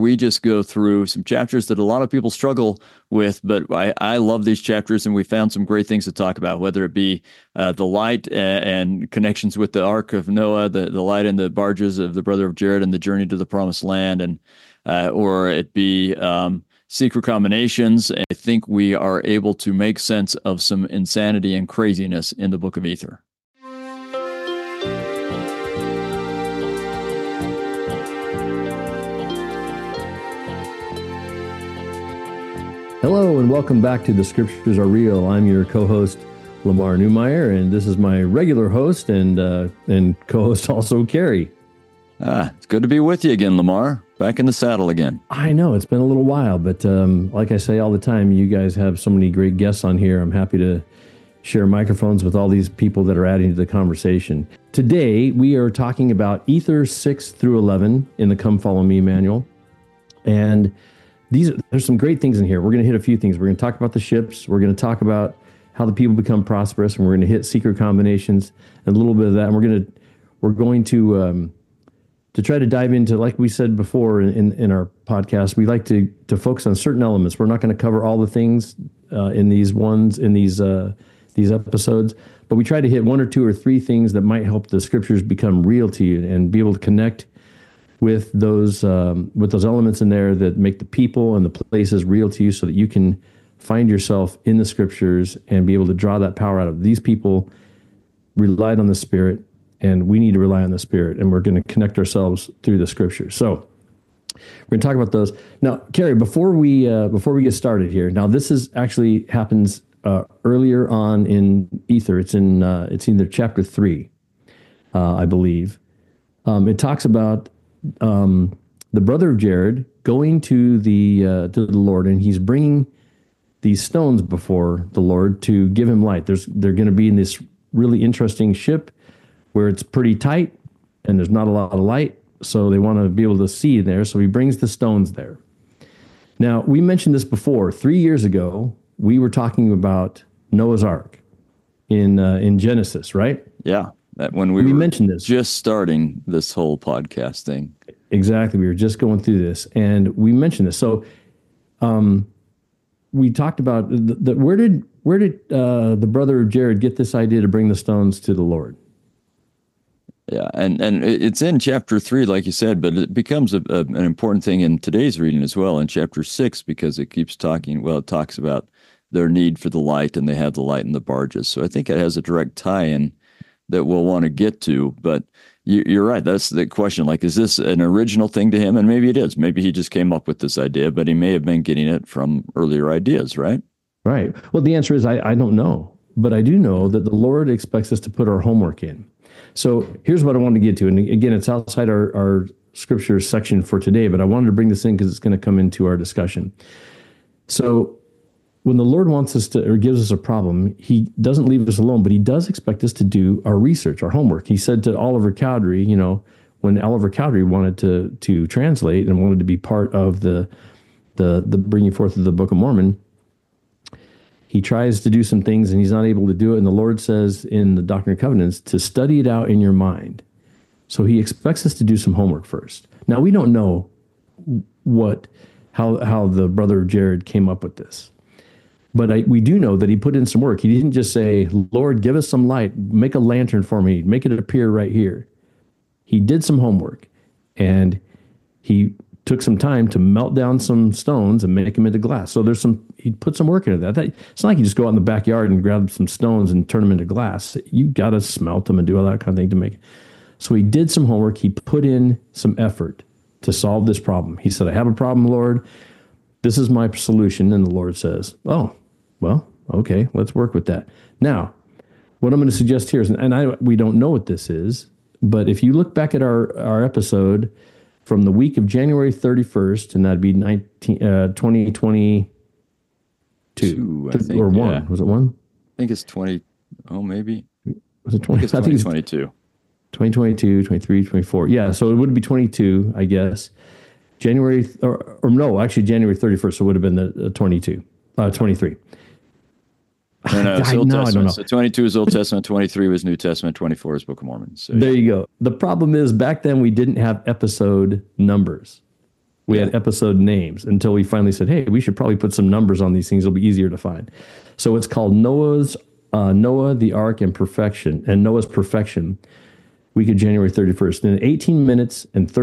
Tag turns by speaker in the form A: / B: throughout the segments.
A: we just go through some chapters that a lot of people struggle with, but I love these chapters, and we found some great things to talk about, whether it be the light and connections with the Ark of Noah, the light and the barges of the brother of Jared and the journey to the promised land, and or it be secret combinations. I think we are able to make sense of some insanity and craziness in the Book of Ether.
B: Hello and welcome back to The Scriptures Are Real. I'm your co-host, Lamar Newmeyer, and this is my regular host and co-host also, Carrie.
A: It's good to be with you again, Lamar. Back in the saddle again.
B: I know, it's been a little while, but like I say all the time, you guys have so many great guests on here. I'm happy to share microphones with all these people that are adding to the conversation. Today, we are talking about Ether 6 through 11 in the Come Follow Me manual. And there's some great things in here. We're going to hit a few things. We're going to talk about the ships. We're going to talk about how the people become prosperous, and we're going to hit secret combinations and a little bit of that. And we're going to try to dive into, like we said before in our podcast, we like to focus on certain elements. We're not going to cover all the things in these episodes, but we try to hit one or two or three things that might help the scriptures become real to you and be able to connect with those elements in there that make the people and the places real to you, so that you can find yourself in the scriptures and be able to draw that power out of. These people relied on the Spirit, and we need to rely on the Spirit, and we're going to connect ourselves through the scriptures. So we're going to talk about those. Now, Carrie, before we get started here, now this is actually happens earlier on in Ether. It's either chapter 3, I believe. It talks about the brother of Jared going to the Lord, and he's bringing these stones before the Lord to give him light. They're going to be in this really interesting ship where it's pretty tight and there's not a lot of light, so they want to be able to see there. So he brings the stones there. Now, we mentioned this before. 3 years ago, we were talking about Noah's Ark in Genesis, right?
A: Yeah. That when we
B: mentioned this,
A: just starting this whole podcast thing.
B: Exactly. We were just going through this, and we mentioned this. So we talked about where did the brother of Jared get this idea to bring the stones to the Lord?
A: Yeah, and it's in chapter 3, like you said, but it becomes an important thing in today's reading as well in chapter 6, because it keeps talking, it talks about their need for the light, and they have the light in the barges. So I think it has a direct tie-in that we'll want to get to, but you're right. That's the question. Like, is this an original thing to him? And maybe it is. Maybe he just came up with this idea, but he may have been getting it from earlier ideas, right?
B: Right. Well, the answer is I don't know, but I do know that the Lord expects us to put our homework in. So here's what I wanted to get to. And again, it's outside our scripture section for today, but I wanted to bring this in because it's going to come into our discussion. So when the Lord wants us to, or gives us a problem, he doesn't leave us alone, but he does expect us to do our research, our homework. He said to Oliver Cowdery, when Oliver Cowdery wanted to translate and wanted to be part of the bringing forth of the Book of Mormon, he tries to do some things and he's not able to do it. And the Lord says in the Doctrine and Covenants to study it out in your mind. So he expects us to do some homework first. Now, we don't know how the brother of Jared came up with this. But we do know that he put in some work. He didn't just say, Lord, give us some light, make a lantern for me, make it appear right here. He did some homework, and he took some time to melt down some stones and make them into glass. So he put some work into that. It's not like you just go out in the backyard and grab some stones and turn them into glass. You got to smelt them and do all that kind of thing to make it. So he did some homework. He put in some effort to solve this problem. He said, I have a problem, Lord. This is my solution. And the Lord says, oh, well, okay, let's work with that. Now, what I'm going to suggest here is, we don't know what this is, but if you look back at our episode from the week of January 31st, and that'd be 2022,
A: I think,
B: or 1.
A: Yeah.
B: Was it 1?
A: I think it's 20. Oh, maybe.
B: Was it 20?
A: I think it's 2022.
B: 2022, 23, 24. Yeah, so it would be 22, I guess. January 31st, so it would have been the 23.
A: No, it's Old Testament. So 22 is Old Testament, 23 was New Testament, 24 is Book of Mormon. So
B: there you go. The problem is back then we didn't have episode numbers. We had episode names until we finally said, hey, we should probably put some numbers on these things. It'll be easier to find. So it's called Noah, the Ark, and Perfection, and Noah's Perfection, week of January 31st. In 18 minutes and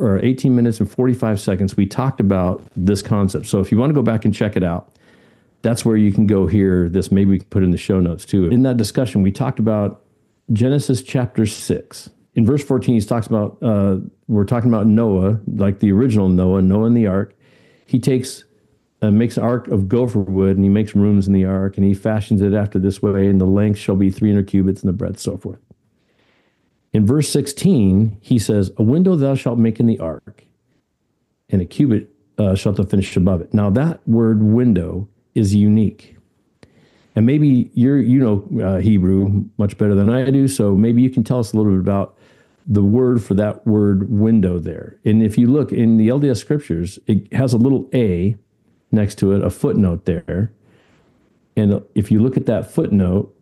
B: 45 seconds, we talked about this concept. So if you want to go back and check it out, that's where you can go hear this. Maybe we can put in the show notes too. In that discussion, we talked about Genesis chapter 6. In verse 14, he talks about, we're talking about Noah, like the original Noah and the ark. He makes an ark of gopher wood, and he makes rooms in the ark, and he fashions it after this way, and the length shall be 300 cubits, and the breadth, so forth. In verse 16, he says, a window thou shalt make in the ark, and a cubit shalt thou finish above it. Now that word window is unique. And maybe you know Hebrew much better than I do, so maybe you can tell us a little bit about the word for that word window there. And if you look in the LDS scriptures, it has a little A next to it, a footnote there. And if you look at that footnote,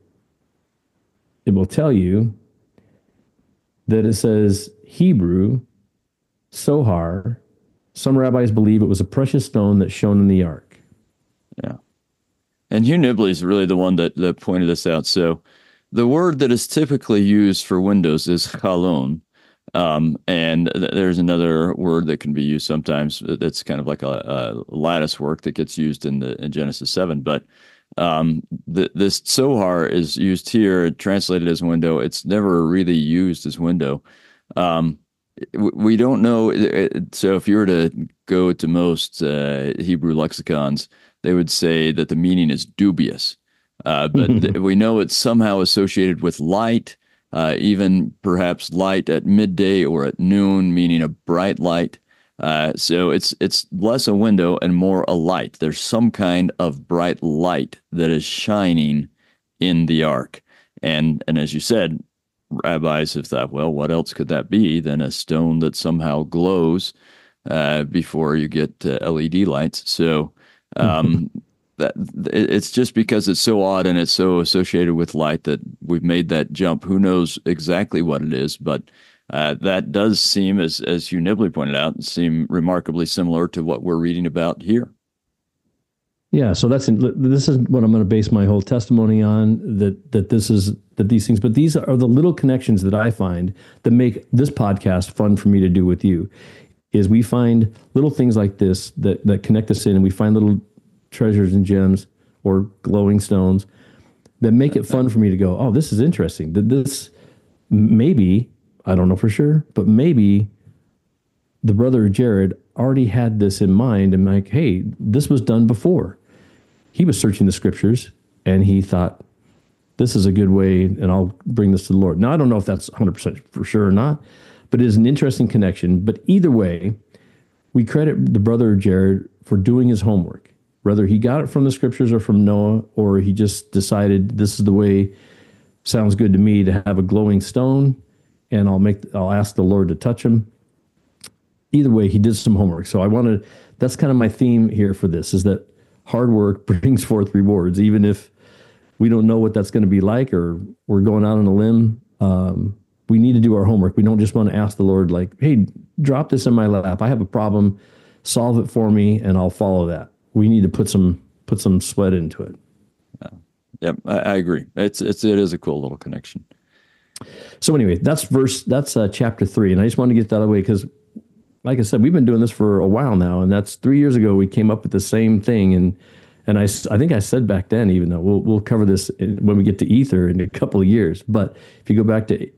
B: it will tell you that it says Hebrew, Sohar. Some rabbis believe it was a precious stone that shone in the ark.
A: Yeah. And Hugh Nibley is really the one that pointed this out. So the word that is typically used for windows is chalon. And there's another word that can be used sometimes that's kind of like a lattice work that gets used in Genesis 7. But this Sohar is used here, translated as window. It's never really used as window. We don't know. So if you were to go to most Hebrew lexicons, they would say that the meaning is dubious. But we know it's somehow associated with light, even perhaps light at midday or at noon, meaning a bright light. So it's less a window and more a light. There's some kind of bright light that is shining in the ark. And as you said, rabbis have thought, well, what else could that be than a stone that somehow glows before you get LED lights? So that it's just because it's so odd and it's so associated with light that we've made that jump. Who knows exactly what it is, but that does seem, as Hugh Nibley pointed out, seem remarkably similar to what we're reading about here.
B: Yeah, so this is what I'm going to base my whole testimony on. That these things, but these are the little connections that I find that make this podcast fun for me to do with you. Is we find little things like this that connect us in, and we find little treasures and gems or glowing stones that make it fun for me to go, oh, this is interesting. That this maybe, I don't know for sure, but maybe the brother Jared already had this in mind and like, hey, this was done before. He was searching the scriptures and he thought, this is a good way and I'll bring this to the Lord. Now, I don't know if that's 100% for sure or not, but it is an interesting connection. But either way, we credit the brother Jared for doing his homework. Whether he got it from the scriptures or from Noah, or he just decided this is the way, sounds good to me, to have a glowing stone, and I'll ask the Lord to touch him. Either way, he did some homework. So that's kind of my theme here for this, is that hard work brings forth rewards, even if we don't know what that's going to be like, or we're going out on a limb. We need to do our homework. We don't just want to ask the Lord, like, hey, drop this in my lap. I have a problem, solve it for me, and I'll follow that. We need to put some sweat into it.
A: Yep, I agree. It is a cool little connection.
B: So anyway, that's chapter 3, and I just wanted to get that out of the way because, like I said, we've been doing this for a while now, and that's 3 years ago we came up with the same thing, and I think I said back then, even though we'll cover this when we get to Ether in a couple of years, but if you go back to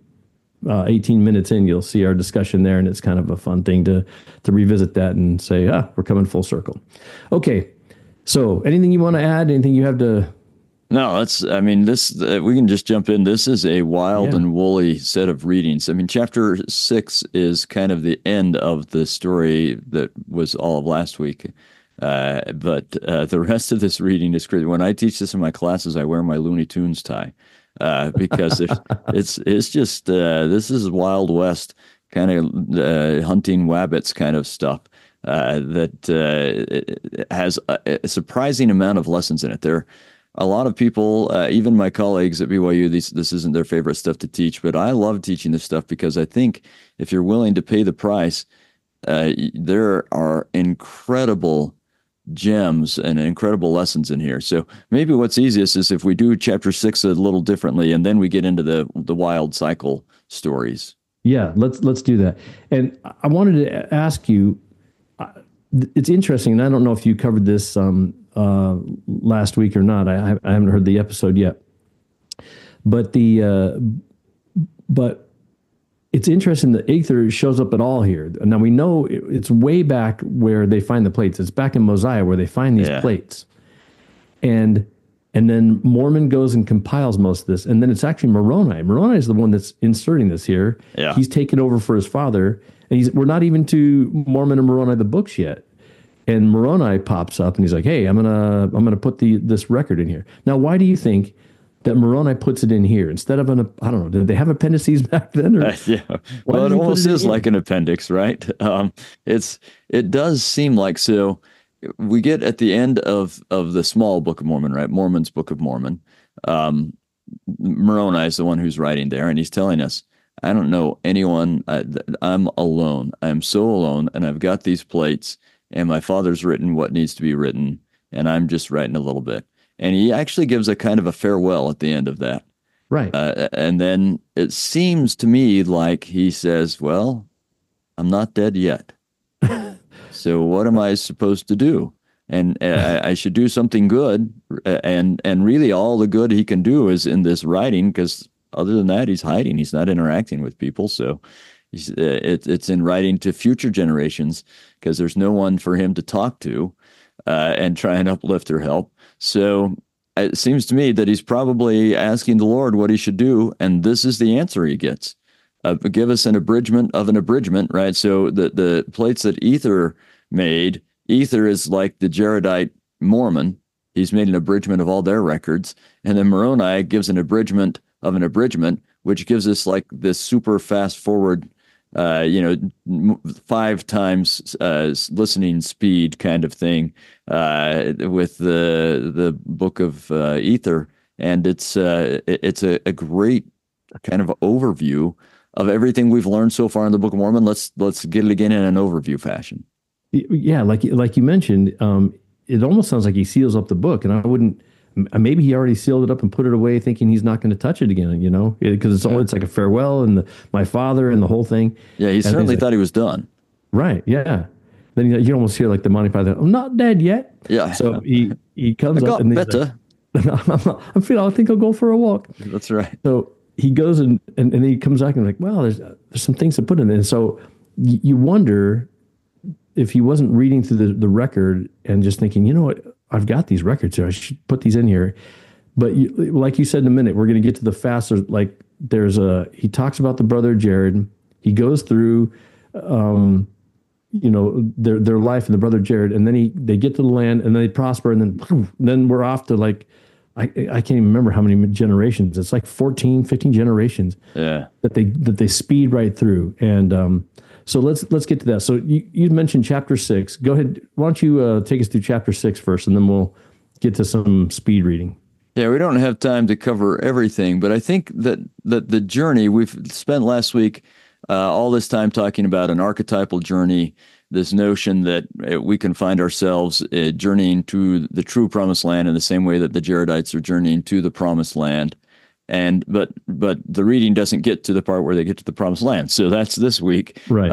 B: 18 minutes in, you'll see our discussion there, and it's kind of a fun thing to revisit that and say, we're coming full circle. Okay, so anything you want to add? Anything you have to?
A: No, this we can just jump in. This is a wild and woolly set of readings. I mean, chapter 6 is kind of the end of the story that was all of last week. But the rest of this reading is crazy. When I teach this in my classes, I wear my Looney Tunes tie. Because it's just this is Wild West kind of hunting wabbits kind of stuff that has a surprising amount of lessons in it. There are a lot of people, even my colleagues at BYU, this isn't their favorite stuff to teach, but I love teaching this stuff because I think if you're willing to pay the price, there are incredible gems and incredible lessons in here. So maybe what's easiest is if we do chapter 6 a little differently, and then we get into the wild cycle stories.
B: Yeah, let's do that. And I wanted to ask you, it's interesting, and I don't know if you covered this last week or not. I haven't heard the episode yet, but but it's interesting that Aether shows up at all here. Now we know it's way back where they find the plates. It's back in Mosiah where they find these plates, and then Mormon goes and compiles most of this, and then it's actually Moroni. Moroni is the one that's inserting this here.
A: Yeah.
B: He's taken over for his father, and we're not even to Mormon and Moroni the books yet. And Moroni pops up and he's like, "Hey, I'm gonna put this record in here." Now, why do you think that Moroni puts it in here instead of I don't know, did they have appendices back then? Or
A: Yeah. Well, it almost is like an appendix, right? It does seem like so. We get at the end of the small Book of Mormon, right? Mormon's Book of Mormon. Moroni is the one who's writing there, and he's telling us, I don't know anyone. I'm alone. I'm so alone, and I've got these plates, and my father's written what needs to be written, and I'm just writing a little bit. And he actually gives a kind of a farewell at the end of that.
B: Right.
A: And then it seems to me like he says, well, I'm not dead yet. So what am I supposed to do? And I should do something good. And really all the good he can do is in this writing, because other than that, he's hiding. He's not interacting with people. So it's in writing to future generations, because there's no one for him to talk to and try and uplift or help. So it seems to me that he's probably asking the Lord what he should do, and this is the answer he gets. Give us an abridgment of an abridgment, right? So the plates that Ether made, Ether is like the Jaredite Mormon. He's made an abridgment of all their records. And then Moroni gives an abridgment of an abridgment, which gives us like this super fast forward 5 times listening speed kind of thing with the book of Ether, and it's a great kind of overview of everything we've learned so far in the Book of Mormon. Let's get it again in an overview fashion.
B: Yeah, like you mentioned, it almost sounds like he seals up the book, and I wouldn't. Maybe he already sealed it up and put it away, thinking he's not going to touch it again. Because it's like a farewell and my father and the whole thing.
A: Yeah, he certainly thought he was done.
B: Right. Yeah. Then you almost hear like the Monty Python. I'm not dead yet.
A: Yeah.
B: So he comes up
A: and better.
B: Like, I think I'll go for a walk.
A: That's right.
B: So he goes and he comes back and like, well, there's some things to put in there. And so you wonder if he wasn't reading through the record and just thinking, you know what, I've got these records here, I should put these in here. But like you said in a minute, we're going to get to the faster. Like he talks about the brother Jared. He goes through, their life and the brother Jared, and then they get to the land and then they prosper, and then we're off to like, I can't even remember how many generations. It's like 14, 15 generations.
A: Yeah.
B: That they speed right through. And so let's get to that. So you mentioned chapter 6. Go ahead. Why don't you take us through chapter 6 first, and then we'll get to some speed reading.
A: Yeah, we don't have time to cover everything, but I think that the journey we've spent last week, all this time talking about an archetypal journey, this notion that we can find ourselves journeying to the true promised land in the same way that the Jaredites are journeying to the promised land. But the reading doesn't get to the part where they get to the promised land. So that's this week.
B: Right.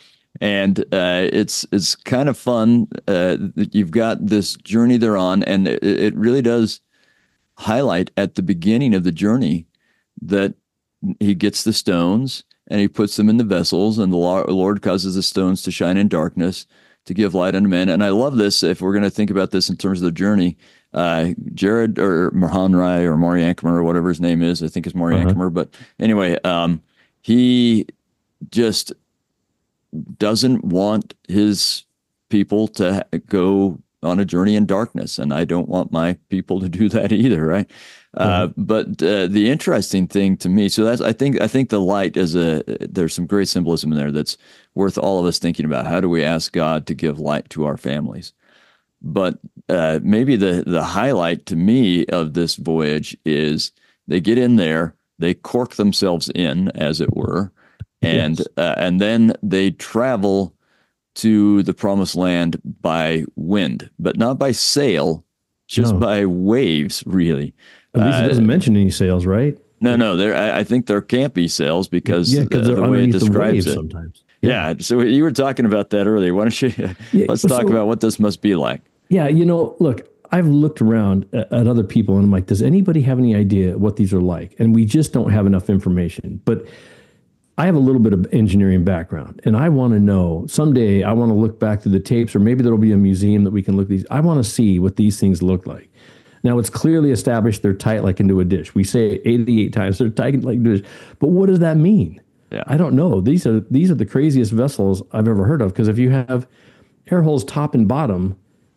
A: It's kind of fun. You've got this journey they're on, and it really does highlight at the beginning of the journey that he gets the stones and he puts them in the vessels, and the Lord causes the stones to shine in darkness to give light unto men. And I love this. If we're going to think about this in terms of the journey, Jared or Mahonri or Maury Ankamer or whatever his name is, I think it's Maury Ankamer, but anyway, he just doesn't want his people to go on a journey in darkness, and I don't want my people to do that either, right? But the interesting thing to me, so I think the light is there's some great symbolism in there that's worth all of us thinking about. How do we ask God to give light to our families? But maybe the highlight to me of this voyage is they get in there, they cork themselves in, as it were, and then they travel to the promised land by wind, but not by sail, just
B: No.
A: by waves, really.
B: At least it doesn't mention any sails, right?
A: No. I think there can't be sails because
B: Yeah, because
A: the
B: they're
A: way it
B: underneath the
A: describes
B: waves
A: it.
B: sometimes.
A: Yeah. So you were talking about that earlier. Why don't you
B: Yeah,
A: let's talk about what this must be like?
B: Yeah, look, I've looked around at other people and I'm like, does anybody have any idea what these are like? And we just don't have enough information. But I have a little bit of engineering background and I want to know someday I want to look back through the tapes, or maybe there'll be a museum that we can look at these. I want to see what these things look like. Now it's clearly established they're tight like into a dish. We say 88 times they're tight like into a dish. But what does that mean?
A: Yeah.
B: I don't know. These are the craziest vessels I've ever heard of, because if you have air holes top and bottom,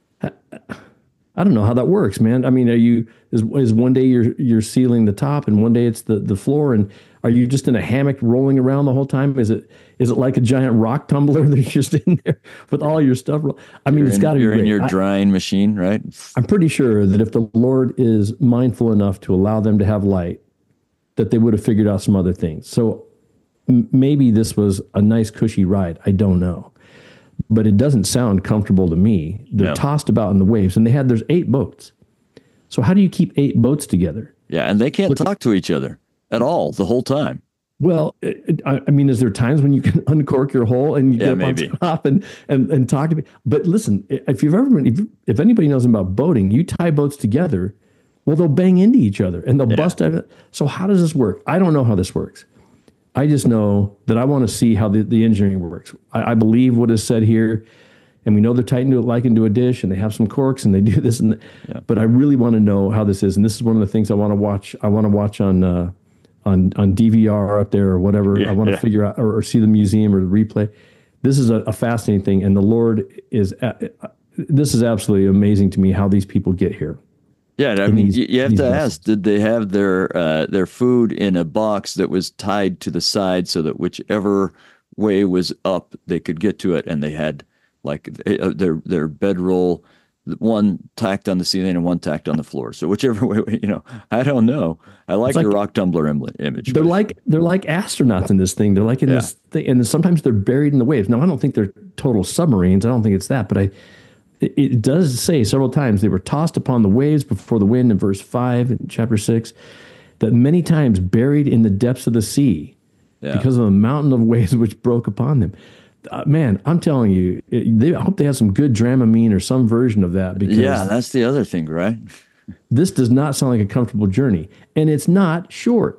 B: I don't know how that works, man. I mean, is one day you're sealing the top and one day it's the floor, and are you just in a hammock rolling around the whole time? Is it like a giant rock tumbler that you're just in there with all your stuff? I mean, it's got to be
A: You're
B: great.
A: in your drying machine, right?
B: I'm pretty sure that if the Lord is mindful enough to allow them to have light, that they would have figured out some other things. So maybe this was a nice cushy ride. I don't know. But it doesn't sound comfortable to me. They're tossed about in the waves, and there's 8 boats. So how do you keep 8 boats together?
A: Yeah, and they can't talk to each other at all the whole time.
B: Well, I mean, is there times when you can uncork your hole and you get up
A: maybe
B: on top and talk to me? But listen, if you've ever been, if anybody knows about boating, you tie boats together, well, they'll bang into each other and they'll bust out. So how does this work? I don't know how this works. I just know that I want to see how the engineering works. I believe what is said here, and we know they're tightened to it like into a dish, and they have some corks, and they do this, but I really want to know how this is, and this is one of the things I want to watch. I want to watch on DVR up there or whatever. I want to figure out or see the museum or the replay. This is a fascinating thing, and the Lord is. This is absolutely amazing to me how these people get here.
A: Yeah, I mean, you have to ask, did they have their food in a box that was tied to the side so that whichever way was up, they could get to it, and they had like their bedroll, one tacked on the ceiling and one tacked on the floor. So whichever way, I don't know. I like your rock tumbler image.
B: They're like astronauts in this thing. They're like in this thing, and sometimes they're buried in the waves. Now, I don't think they're total submarines. I don't think it's that, but it does say several times they were tossed upon the waves before the wind in verse 5 in chapter 6, that many times buried in the depths of the sea because of the mountain of waves which broke upon them. Man, I'm telling you, I hope they have some good Dramamine or some version of that. Because
A: that's the other thing, right?
B: This does not sound like a comfortable journey. And it's not short.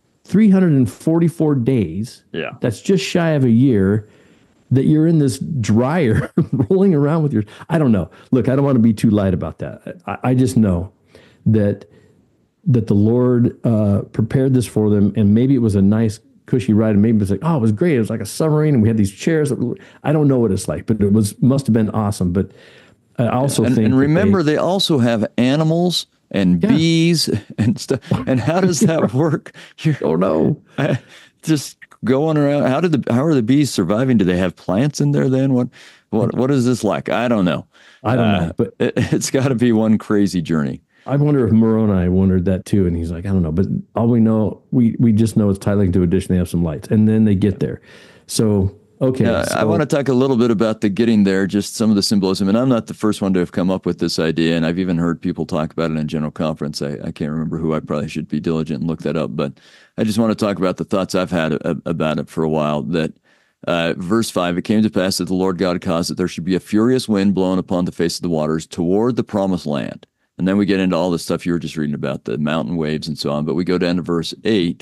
B: 344 days.
A: Yeah.
B: That's just shy of a year that you're in this dryer rolling around with I don't know. Look, I don't want to be too light about that. I just know that the Lord prepared this for them, and maybe it was a nice cushy ride, and maybe it was like, oh, it was great. It was like a submarine, and we had these chairs. I don't know what it's like, but must have been awesome. But I also think,
A: and remember, they also have animals and bees and stuff. And how does that work?
B: I don't know.
A: Just going around. How are the bees surviving? Do they have plants in there then? What is this like? I don't know.
B: I don't know, but
A: it's got to be one crazy journey.
B: I wonder if Moroni wondered that too, and he's like, I don't know, but all we know, we just know it's tied like into a dish, and they have some lights, and then they get there. So okay,
A: I want to talk a little bit about the getting there, just some of the symbolism. And I'm not the first one to have come up with this idea, and I've even heard people talk about it in general conference. I can't remember who. I probably should be diligent and look that up, but I just want to talk about the thoughts I've had about it for a while. That verse 5, it came to pass that the Lord God caused that there should be a furious wind blowing upon the face of the waters toward the promised land. And then we get into all the stuff you were just reading about, the mountain waves and so on. But we go down to verse 8.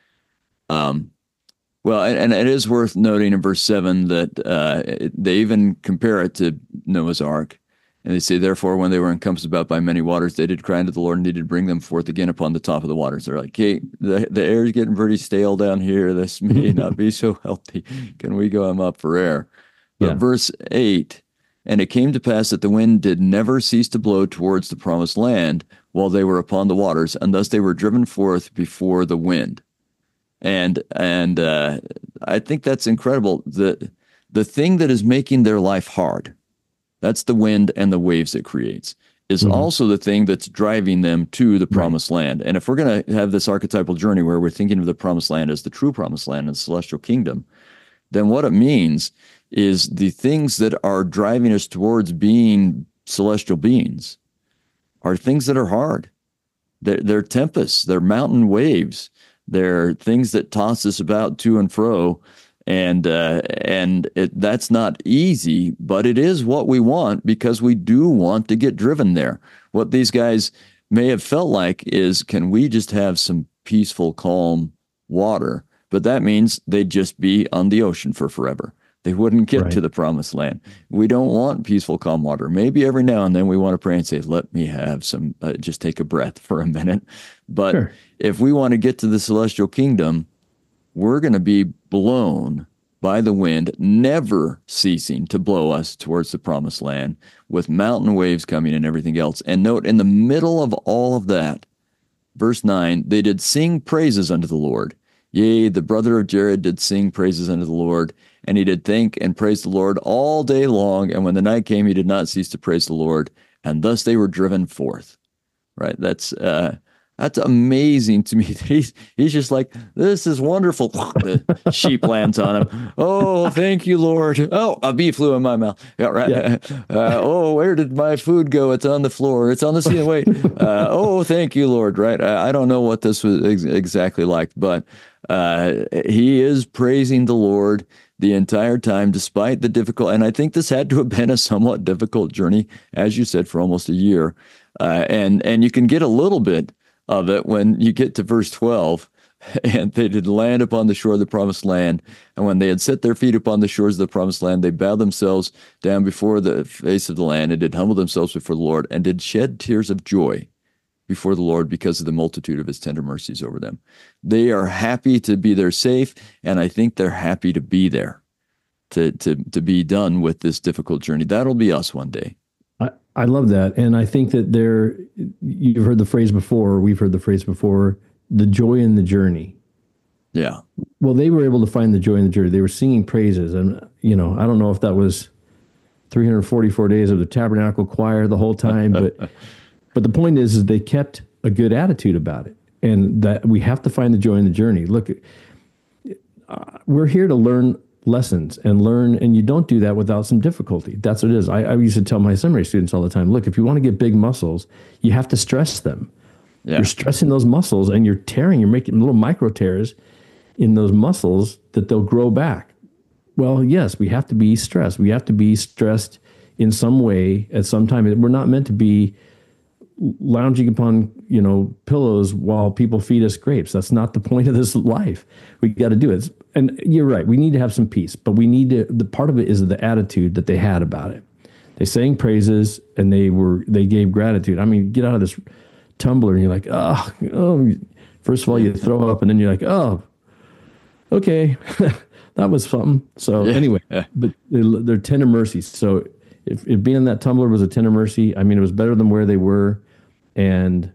A: Well, and it is worth noting in verse 7 that they even compare it to Noah's Ark. And they say, therefore, when they were encompassed about by many waters, they did cry unto the Lord and they did bring them forth again upon the top of the waters. They're like, hey, the air is getting pretty stale down here. This may not be so healthy. Can we go up for air? But verse 8, and it came to pass that the wind did never cease to blow towards the promised land while they were upon the waters, and thus they were driven forth before the wind. And I think that's incredible. The thing that is making their life hard, that's the wind and the waves it creates, is also the thing that's driving them to the promised land. And if we're going to have this archetypal journey where we're thinking of the promised land as the true promised land and the celestial kingdom, then what it means is the things that are driving us towards being celestial beings are things that are hard. They're tempests, they're mountain waves, they're things that toss us about to and fro. And that's not easy, but it is what we want because we do want to get driven there. What these guys may have felt like is, can we just have some peaceful, calm water? But that means they'd just be on the ocean for forever. They wouldn't get to the promised land. We don't want peaceful, calm water. Maybe every now and then we want to pray and say, let me have some, just take a breath for a minute. But if we want to get to the celestial kingdom, we're going to be blown by the wind, never ceasing to blow us towards the promised land with mountain waves coming and everything else. And note, in the middle of all of that, verse 9, they did sing praises unto the Lord. Yea, the brother of Jared did sing praises unto the Lord, and he did thank and praise the Lord all day long. And when the night came, he did not cease to praise the Lord. And thus they were driven forth. Right? That's amazing to me. He's just like, this is wonderful. The sheep lands on him. Oh, thank you, Lord. Oh, a bee flew in my mouth. Yeah, right. Yeah. Oh, where did my food go? It's on the floor. It's on the ceiling. Wait. Oh, thank you, Lord. Right. I don't know what this was exactly like, but he is praising the Lord the entire time, despite the difficult. And I think this had to have been a somewhat difficult journey, as you said, for almost a year. And you can get a little bit of it when you get to verse 12, and they did land upon the shore of the promised land. And when they had set their feet upon the shores of the promised land, they bowed themselves down before the face of the land and did humble themselves before the Lord and did shed tears of joy before the Lord because of the multitude of his tender mercies over them. They are happy to be there safe, and I think they're happy to be there, to be done with this difficult journey. That'll be us one day.
B: I love that. And I think that you've heard the phrase before, we've heard the phrase before, the joy in the journey.
A: Yeah.
B: Well, they were able to find the joy in the journey. They were singing praises. And, I don't know if that was 344 days of the tabernacle choir the whole time, but the point is they kept a good attitude about it. And that we have to find the joy in the journey. Look, we're here to learn lessons and you don't do that without some difficulty. That's what it is. I used to tell my seminary students all the time, look, if you want to get big muscles, you have to stress them. Yeah. You're stressing those muscles and you're making little micro tears in those muscles that they'll grow back. Well, yes, we have to be stressed. We have to be stressed in some way at some time. We're not meant to be lounging upon, pillows while people feed us grapes. That's not the point of this life. We got to do it. And you're right. We need to have some peace, but the part of it is the attitude that they had about it. They sang praises and they gave gratitude. I mean, get out of this tumbler and you're like, oh, first of all, you throw up and then you're like, oh, okay, that was something. So anyway, but they're tender mercies. So if being in that tumbler was a tender mercy, I mean, it was better than where they were. And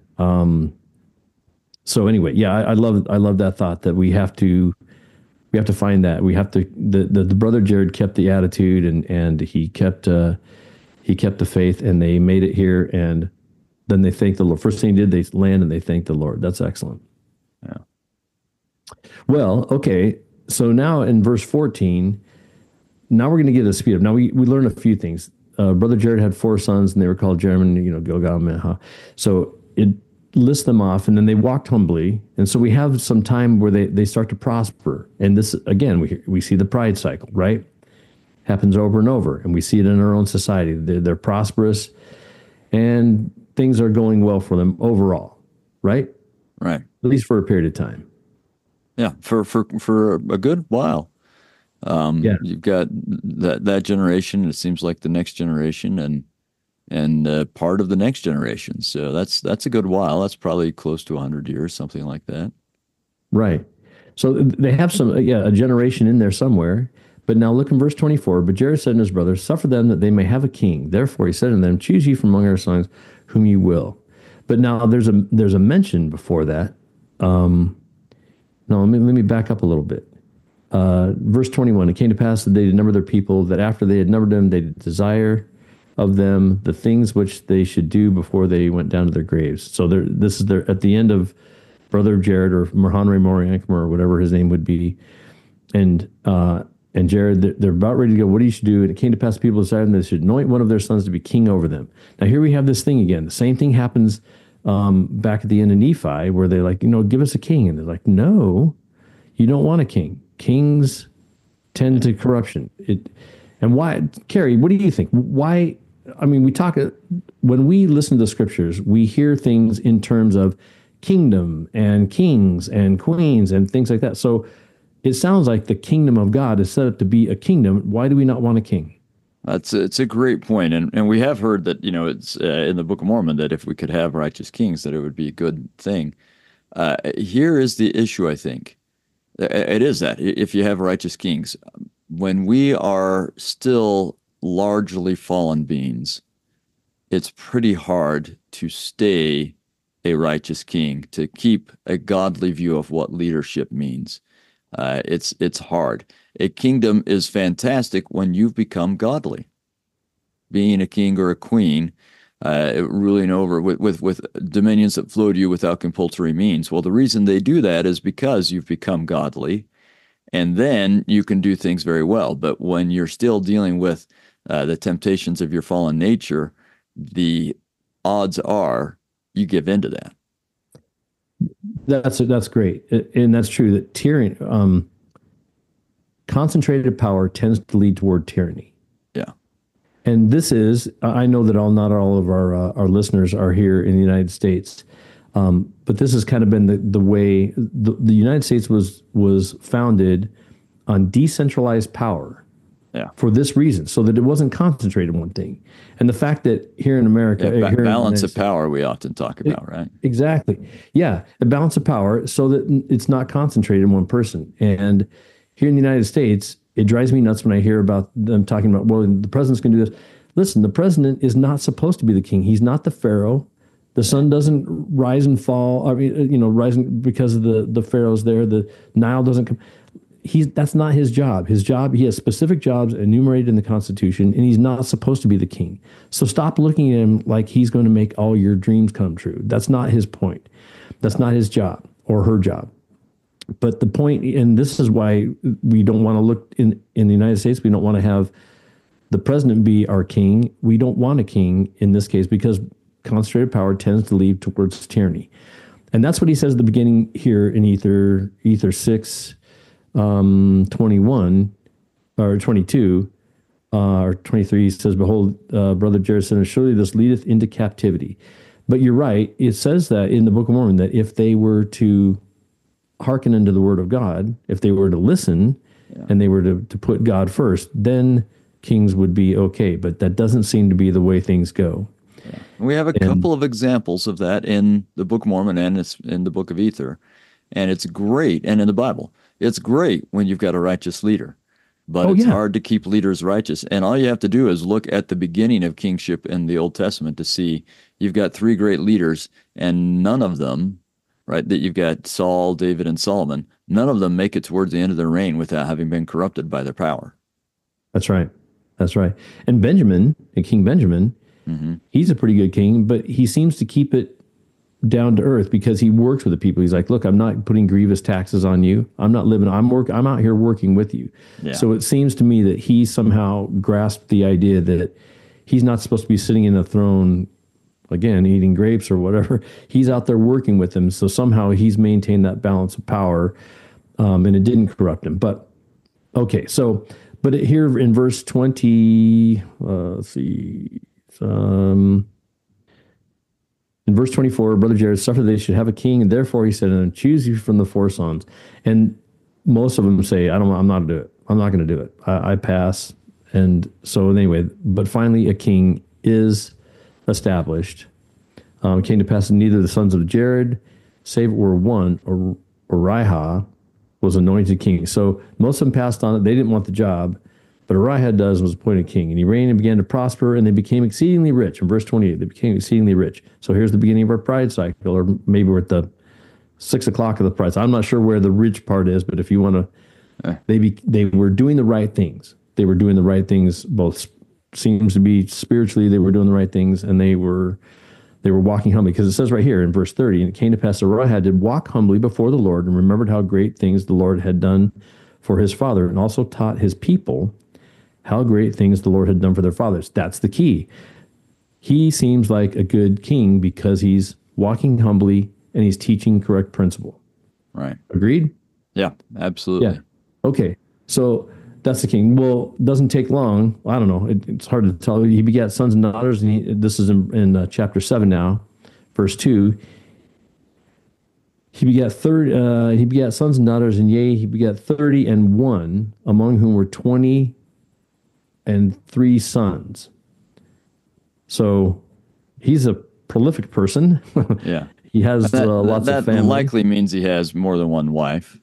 B: so anyway, yeah, I love that thought that we have to find that. We have to, the brother Jared kept the attitude and he kept the faith, and they made it here. And then they thanked the Lord. First thing they did, they land and they thanked the Lord. That's excellent.
A: Yeah.
B: Well, okay. So now in verse 14, now we're going to get a speed up. Now we learn a few things. Brother Jared had 4 sons, and they were called Jerem, Gilgal, Meha. So it lists them off, and then they walked humbly. And so we have some time where they start to prosper. And this, again, we see the pride cycle, right? Happens over and over. And we see it in our own society. They're prosperous, and things are going well for them overall, right?
A: Right.
B: At least for a period of time.
A: Yeah, for a good while. You've got that generation. It seems like the next generation and part of the next generation. So that's a good while. That's probably close to 100 years, something like that.
B: Right. So they have a generation in there somewhere. But now look in verse 24. But Jared said to his brothers, suffer them that they may have a king. Therefore he said to them, choose ye from among our sons whom you will. But now there's a mention before that. No, let me back up a little bit. Verse 21, it came to pass that they did number their people, that after they had numbered them, they did desire of them the things which they should do before they went down to their graves. So this is at the end of Brother Jared, or Mahanre Moriankum, or whatever his name would be. And And Jared, they're about ready to go. What do you should do? And it came to pass, the people decided they should anoint one of their sons to be king over them. Now here we have this thing again. The same thing happens back at the end of Nephi, where they're like, give us a king, and they're like, no, you don't want a king. Kings tend to corruption. And why, Carrie? What do you think? Why? I mean, when we listen to the scriptures, we hear things in terms of kingdom and kings and queens and things like that. So it sounds like the kingdom of God is set up to be a kingdom. Why do we not want a king?
A: It's a great point, and we have heard that it's in the Book of Mormon that if we could have righteous kings, that it would be a good thing. Here is the issue. I think it is that if you have righteous kings, when we are still largely fallen beings, it's pretty hard to stay a righteous king, to keep a godly view of what leadership means. It's hard. A kingdom is fantastic when you've become godly. Being a king or a queen, ruling over with dominions that flow to you without compulsory means. Well, the reason they do that is because you've become godly, and then you can do things very well. But when you're still dealing with the temptations of your fallen nature, the odds are you give in to that.
B: That's great, and that's true. That tyranny, concentrated power tends to lead toward tyranny.
A: Yeah,
B: and this is, I know that not all of our listeners are here in the United States, but this has kind of been the way the United States was founded on decentralized power.
A: Yeah.
B: For this reason, so that it wasn't concentrated in one thing. And the fact that here in America,
A: balance of power, we often talk about, right?
B: Exactly. Yeah. A balance of power so that it's not concentrated in one person. And here in the United States, it drives me nuts when I hear about them talking about, well, the president's going to do this. Listen, the president is not supposed to be the king. He's not the pharaoh. The sun doesn't rise and fall. I mean, rising because of the pharaohs there. The Nile doesn't come. That's not his job. He has specific jobs enumerated in the Constitution, and he's not supposed to be the king. So stop looking at him like he's going to make all your dreams come true. That's not his point. That's not his job or her job. But the point, and this is why we don't want to look in the United States, we don't want to have the president be our king. We don't want a king in this case because concentrated power tends to lead towards tyranny. And that's what he says at the beginning here in Ether 6, 21 or 22 or 23. He says, behold, brother Jared said, surely this leadeth into captivity. But you're right. It says that in the Book of Mormon that if they were to hearken unto the word of God, if they were to listen and they were to put God first, then kings would be okay. But that doesn't seem to be the way things go.
A: Yeah. We have a couple of examples of that in the Book of Mormon and it's in the Book of Ether. And it's great. And in the Bible, it's great when you've got a righteous leader. But it's hard to keep leaders righteous. And all you have to do is look at the beginning of kingship in the Old Testament to see you've got three great leaders, and none of them, right, that you've got Saul, David, and Solomon, none of them make it towards the end of their reign without having been corrupted by their power.
B: That's right. That's right. And King Benjamin, he's a pretty good king, but he seems to keep it down to earth because he works with the people. He's like, look, I'm not putting grievous taxes on you. I'm out here working with you. Yeah. So it seems to me that he somehow grasped the idea that he's not supposed to be sitting in a throne, again, eating grapes or whatever. He's out there working with them. So somehow he's maintained that balance of power, and it didn't corrupt him. But okay, so, but here in verse 20, let's see, in verse 24, Brother Jared suffered they should have a king, and therefore he said, and choose you from the four sons. And most of them say, I'm not going to do it. I'm not going to do it. I pass. And so anyway, but finally a king is established. It came to pass that neither the sons of Jared, save were one, or Uriah was anointed king. So most of them passed on it. They didn't want the job. But Uriah was appointed king, and he reigned and began to prosper, and they became exceedingly rich. In verse 28, they became exceedingly rich. So here's the beginning of our pride cycle, or maybe we're at the 6 o'clock of the pride cycle. I'm not sure where the rich part is, but if you want to, they were doing the right things. They were doing the right things, both seems to be spiritually, they were doing the right things, and they were walking humbly. Because it says right here in verse 30, and it came to pass that Uriah did walk humbly before the Lord, and remembered how great things the Lord had done for his father, and also taught his people how great things the Lord had done for their fathers. That's the key. He seems like a good king because he's walking humbly and he's teaching correct principle.
A: Right.
B: Agreed?
A: Yeah, absolutely.
B: Yeah. Okay. So that's the king. Well, it doesn't take long. I don't know. It's hard to tell. He begat sons and daughters, and this is in chapter 7 now, verse 2. He begat sons and daughters, and yea, he begat 30 and 1, among whom were 23 sons. So he's a prolific person.
A: Yeah.
B: He has lots of family.
A: That likely means he has more than one wife.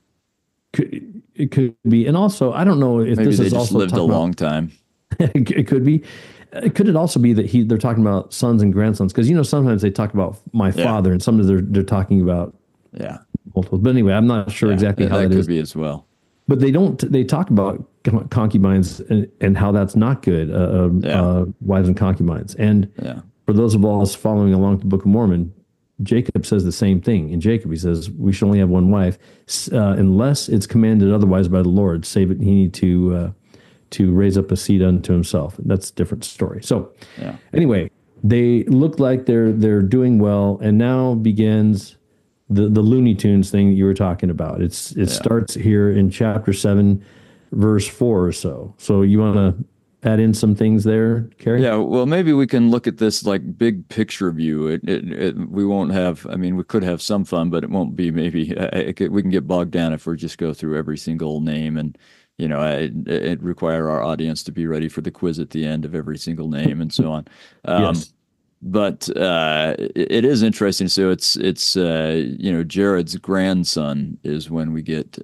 B: It could be. And also, I don't know if
A: Maybe
B: this
A: they
B: is
A: just
B: also
A: lived a long time.
B: It could be. Could it also be that they're talking about sons and grandsons? Because, sometimes they talk about my father, and sometimes they're talking about multiple. But anyway, I'm not sure exactly how that is.
A: Could be as well.
B: But they talk about concubines and how that's not good, wives and concubines. And for those of us following along the Book of Mormon, Jacob says the same thing. In Jacob, he says, we should only have one wife unless it's commanded otherwise by the Lord, save it he need to raise up a seed unto himself. That's a different story. So anyway, they look like they're doing well, and now begins the Looney Tunes thing that you were talking about. It starts here in chapter 7, verse 4 or so. So you want to add in some things there, Kerry?
A: Yeah, well, maybe we can look at this like big picture view. We won't have, we could have some fun, but it won't be maybe, we can get bogged down if we just go through every single name, and, it require our audience to be ready for the quiz at the end of every single name and so on.
B: Yes.
A: But it is interesting. So it's Jared's grandson is when we get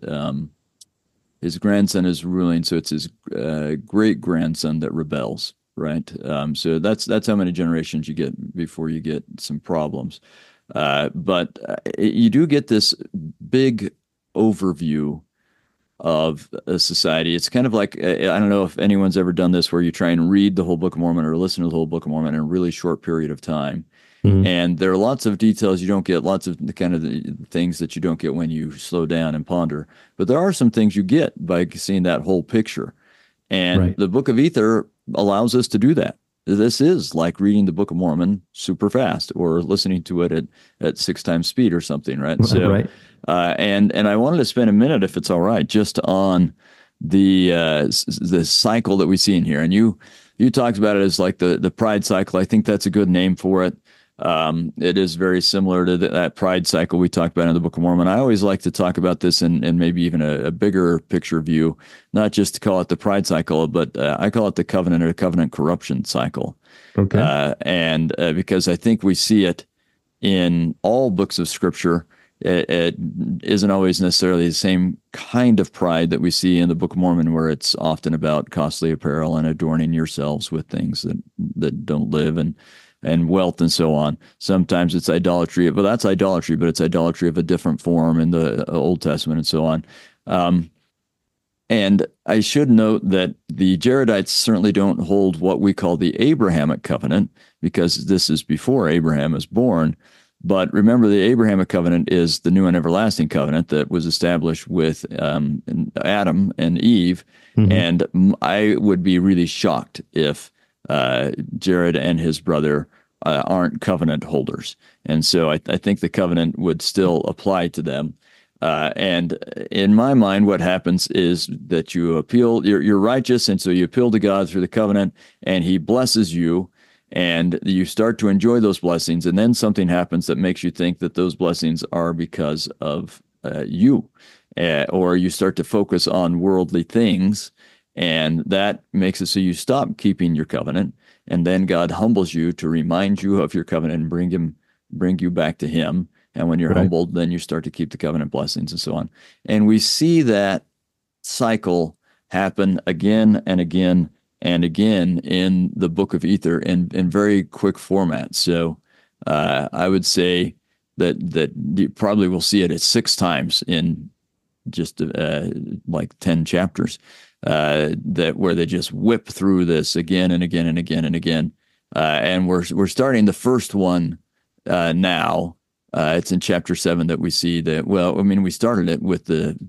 A: his grandson is ruling. So it's his great grandson that rebels, right? So that's how many generations you get before you get some problems. But you do get this big overview of a society. It's kind of like, I don't know if anyone's ever done this, where you try and read the whole Book of Mormon or listen to the whole Book of Mormon in a really short period of time. Mm-hmm. And there are lots of details you don't get, lots of the kind of the things that you don't get when you slow down and ponder. But there are some things you get by seeing that whole picture. And the Book of Ether allows us to do that. This is like reading the Book of Mormon super fast, or listening to it at 6 times speed or something, right? So, and I wanted to spend a minute, if it's all right, just on the cycle that we see in here. And you talked about it as like the pride cycle. I think that's a good name for it. It is very similar to that pride cycle we talked about in the Book of Mormon. I always like to talk about this in maybe even a bigger picture view, not just to call it the pride cycle, but I call it the covenant or covenant corruption cycle.
B: Okay.
A: And because I think we see it in all books of Scripture. It isn't always necessarily the same kind of pride that we see in the Book of Mormon, where it's often about costly apparel and adorning yourselves with things that don't live, and wealth and so on. Sometimes it's idolatry, but that's idolatry, but it's idolatry of a different form in the Old Testament and so on. And I should note that the Jaredites certainly don't hold what we call the Abrahamic covenant, because this is before Abraham is born. But remember, the Abrahamic covenant is the new and everlasting covenant that was established with Adam and Eve. Mm-hmm. And I would be really shocked if Jared and his brother aren't covenant holders. And so I think the covenant would still apply to them. And in my mind, what happens is that you appeal, you're righteous, and so you appeal to God through the covenant, and he blesses you. And you start to enjoy those blessings, and then something happens that makes you think that those blessings are because of you, or you start to focus on worldly things, and that makes it so you stop keeping your covenant, and then God humbles you to remind you of your covenant and bring you back to him. And when you're humbled, then you start to keep the covenant blessings and so on. And we see that cycle happen again and again and again in the Book of Ether in very quick format. So I would say that you probably will see it at 6 times in just like 10 chapters, that where they just whip through this again and again and again and again. And we're starting the first one now. It's in chapter 7 that we see that. Well, we started it with the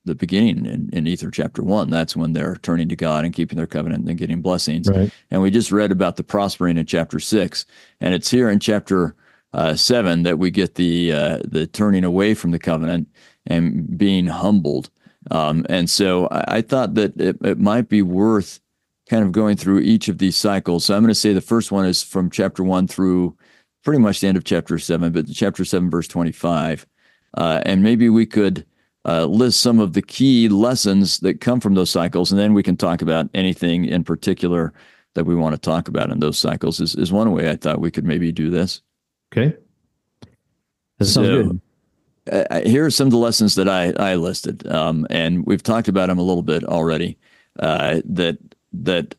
A: the beginning in Ether chapter 1. That's when they're turning to God and keeping their covenant and getting blessings.
B: Right.
A: And we just read about the prospering in chapter 6. And it's here in chapter 7 that we get the turning away from the covenant and being humbled. And so I thought that it might be worth kind of going through each of these cycles. So I'm going to say the first one is from chapter 1 through pretty much the end of chapter 7, but chapter 7, verse 25. And maybe we could list some of the key lessons that come from those cycles, and then we can talk about anything in particular that we want to talk about in those cycles is one way I thought we could maybe do this.
B: Okay. That sounds good.
A: Here are some of the lessons that I listed, and we've talked about them a little bit already, that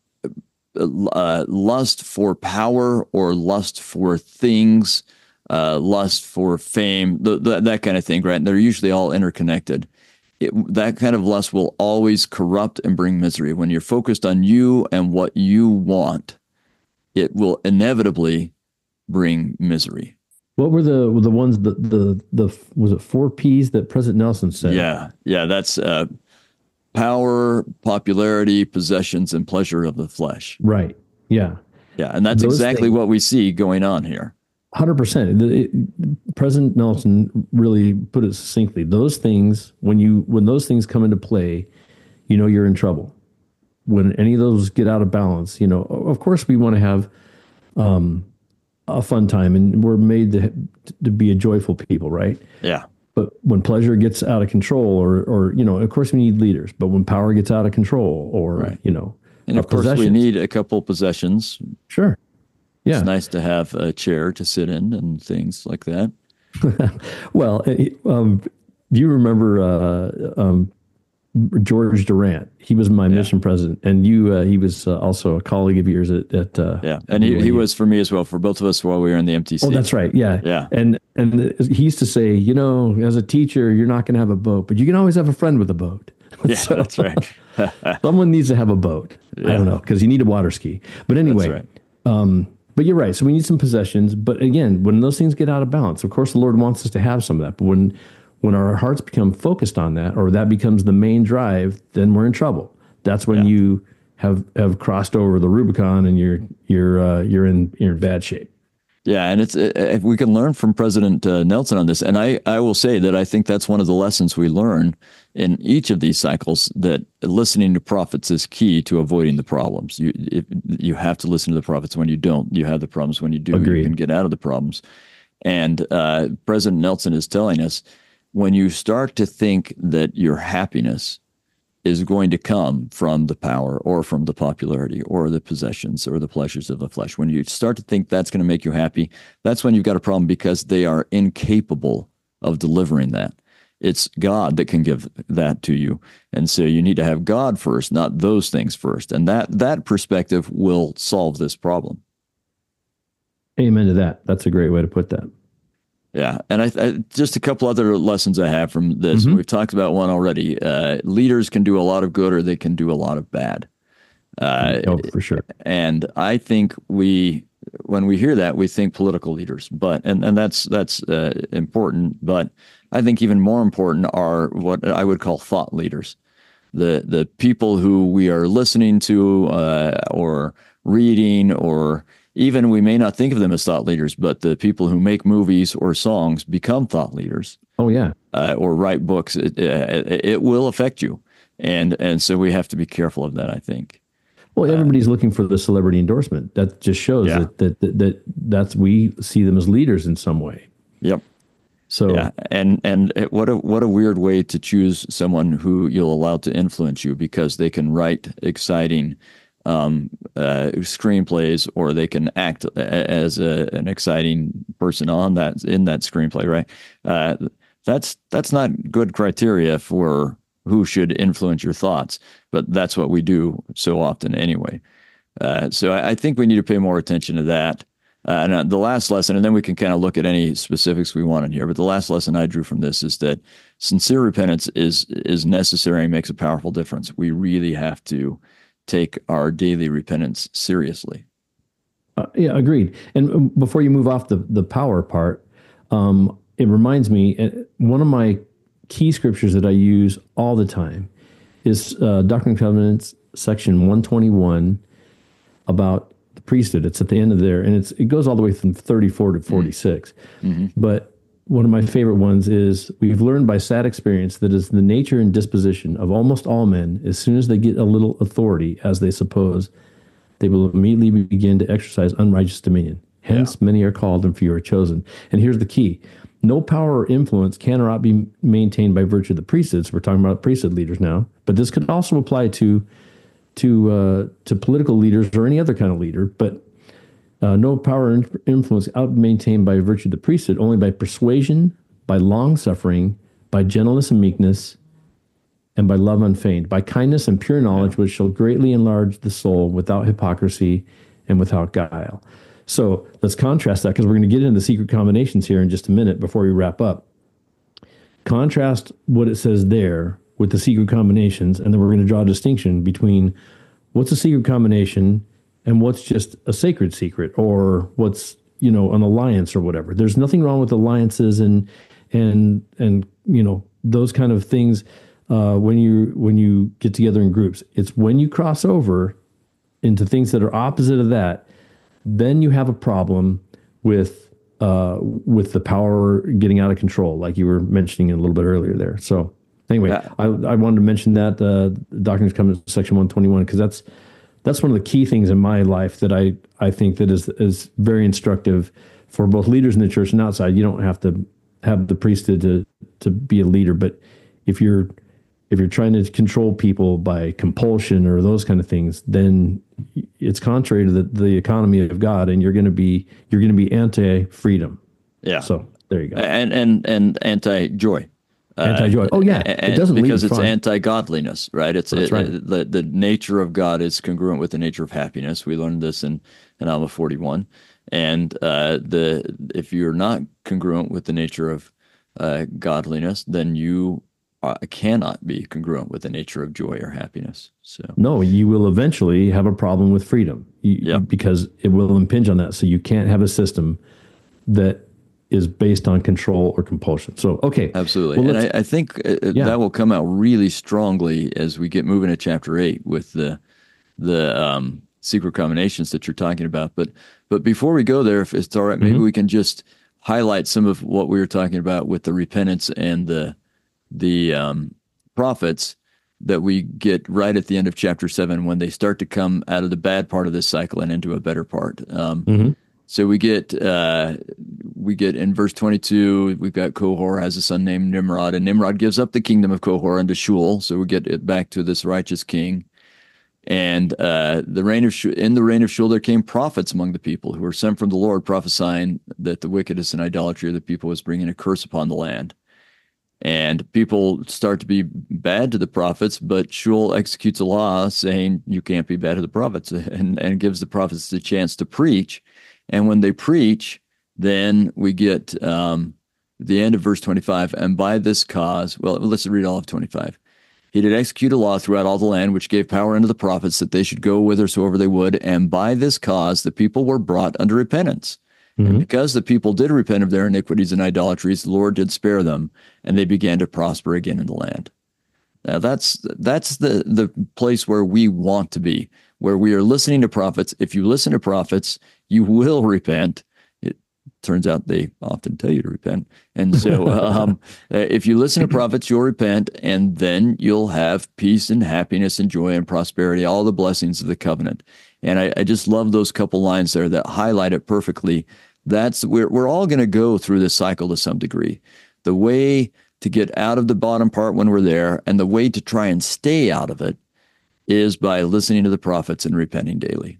A: lust for power or lust for things, lust for fame, that kind of thing, right? And they're usually all interconnected. That kind of lust will always corrupt and bring misery. When you're focused on you and what you want, it will inevitably bring misery.
B: What were the ones the was it 4 P's that President Nelson said?
A: Yeah, that's power, popularity, possessions, and pleasure of the flesh.
B: Right. Yeah.
A: Yeah, and that's exactly what we see going on here.
B: 100%. President Nelson really put it succinctly. Those things, when those things come into play, you're in trouble. When any of those get out of balance, of course we want to have a fun time, and we're made to be a joyful people, right?
A: Yeah.
B: But when pleasure gets out of control, or of course we need leaders. But when power gets out of control, or
A: right. And of course we need a couple possessions.
B: Sure. Yeah.
A: It's nice to have a chair to sit in and things like that.
B: Well, do you remember George Durant? He was my mission president, and he was also a colleague of yours at
A: and he was for me as well, for both of us while we were in the MTC.
B: Oh, that's right. Yeah. And he used to say, as a teacher, you're not going to have a boat, but you can always have a friend with a boat.
A: Yeah, so, that's right.
B: Someone needs to have a boat. Yeah. I don't know, because you need a water ski. But anyway,
A: that's right.
B: But you're right. So we need some possessions. But again, when those things get out of balance, of course, the Lord wants us to have some of that. But when our hearts become focused on that, or that becomes the main drive, then we're in trouble. That's when you have crossed over the Rubicon, and you're in bad shape.
A: Yeah, and it's if we can learn from President Nelson on this, and I will say that I think that's one of the lessons we learn in each of these cycles, that listening to prophets is key to avoiding the problems. You have to listen to the prophets. When you don't, you have the problems. When you do,
B: Agreed.
A: You can get out of the problems. And President Nelson is telling us, when you start to think that your happiness is going to come from the power or from the popularity or the possessions or the pleasures of the flesh, when you start to think that's going to make you happy, that's when you've got a problem, because they are incapable of delivering that. It's God that can give that to you. And so you need to have God first, not those things first. And that perspective will solve this problem.
B: Amen to that. That's a great way to put that.
A: Yeah. And I just a couple other lessons I have from this. Mm-hmm. We've talked about one already. Leaders can do a lot of good, or they can do a lot of bad.
B: For sure.
A: And I think when we hear that, we think political leaders, but and that's important. But I think even more important are what I would call thought leaders, the people who we are listening to or reading, or even we may not think of them as thought leaders, but the people who make movies or songs become thought leaders.
B: Oh yeah,
A: or write books. It will affect you, and so we have to be careful of that, I think.
B: Well, everybody's looking for the celebrity endorsement. That just shows that's we see them as leaders in some way.
A: Yep.
B: So
A: and what a weird way to choose someone who you'll allow to influence you, because they can write exciting screenplays, or they can act as an exciting person in that screenplay, right? That's not good criteria for who should influence your thoughts, but that's what we do so often anyway. So I think we need to pay more attention to that. And the last lesson, and then we can kind of look at any specifics we want in here, but the last lesson I drew from this is that sincere repentance is necessary and makes a powerful difference. We really have to take our daily repentance seriously.
B: Yeah, agreed. And before you move off the power part, it reminds me, one of my key scriptures that I use all the time is Doctrine and Covenants, section 121, about the priesthood. It's at the end of there, and it goes all the way from 34 to 46. Mm-hmm. But one of my favorite ones is, we've learned by sad experience that is the nature and disposition of almost all men, as soon as they get a little authority, as they suppose, they will immediately begin to exercise unrighteous dominion. Hence, many are called and few are chosen. And here's the key. No power or influence can or ought be maintained by virtue of the priesthood. So we're talking about priesthood leaders now, but this could also apply to political leaders or any other kind of leader. But no power or influence out maintained by virtue of the priesthood, only by persuasion, by long suffering, by gentleness and meekness, and by love unfeigned, by kindness and pure knowledge, which shall greatly enlarge the soul, without hypocrisy and without guile. So let's contrast that, because we're going to get into the secret combinations here in just a minute before we wrap up. Contrast what it says there with the secret combinations, and then we're going to draw a distinction between what's a secret combination and what's just a sacred secret, or what's, an alliance or whatever. There's nothing wrong with alliances and those kind of things when you get together in groups. It's when you cross over into things that are opposite of that, then you have a problem with the power getting out of control, like you were mentioning a little bit earlier there. So anyway, I wanted to mention that Doctrine and Covenants, section 121, because that's one of the key things in my life that I think that is very instructive for both leaders in the church and outside. You don't have to have the priesthood to be a leader, but if you're trying to control people by compulsion or those kind of things, then it's contrary to the economy of God, and you're going to be anti-freedom.
A: Yeah.
B: So there you go.
A: And anti-joy.
B: Anti-joy. Oh yeah. It doesn't
A: because
B: lead
A: it's anti-godliness, right?
B: That's right.
A: The nature of God is congruent with the nature of happiness. We learned this in Alma 41. And if you're not congruent with the nature of godliness, then you cannot be congruent with the nature of joy or happiness. So
B: no, you will eventually have a problem with freedom, because it will impinge on that. So you can't have a system that is based on control or compulsion. So okay,
A: absolutely. Well, and I think that will come out really strongly as we get moving to chapter 8 with the secret combinations that you're talking about. But before we go there, if it's all right, maybe we can just highlight some of what we were talking about with the repentance and the prophets that we get right at the end of chapter 7, when they start to come out of the bad part of this cycle and into a better part. So we get in verse 22, we've got Kohor has a son named Nimrod, and Nimrod gives up the kingdom of Kohor unto Shul. So we get it back to this righteous king. And in the reign of Shul, there came prophets among the people who were sent from the Lord, prophesying that the wickedness and idolatry of the people was bringing a curse upon the land. And people start to be bad to the prophets, but Shul executes a law saying you can't be bad to the prophets, and gives the prophets the chance to preach. And when they preach, then we get the end of verse 25. And by this cause, well, let's read all of 25. He did execute a law throughout all the land, which gave power unto the prophets that they should go whithersoever they would. And by this cause, the people were brought unto repentance. And because the people did repent of their iniquities and idolatries, the Lord did spare them, and they began to prosper again in the land. Now that's the place where we want to be, where we are listening to prophets. If you listen to prophets, you will repent. It turns out they often tell you to repent. And so if you listen to prophets, you'll repent, and then you'll have peace and happiness and joy and prosperity, all the blessings of the covenant. And I just love those couple lines there that highlight it perfectly. We're all going to go through this cycle to some degree. The way to get out of the bottom part when we're there, and the way to try and stay out of it, is by listening to the prophets and repenting daily.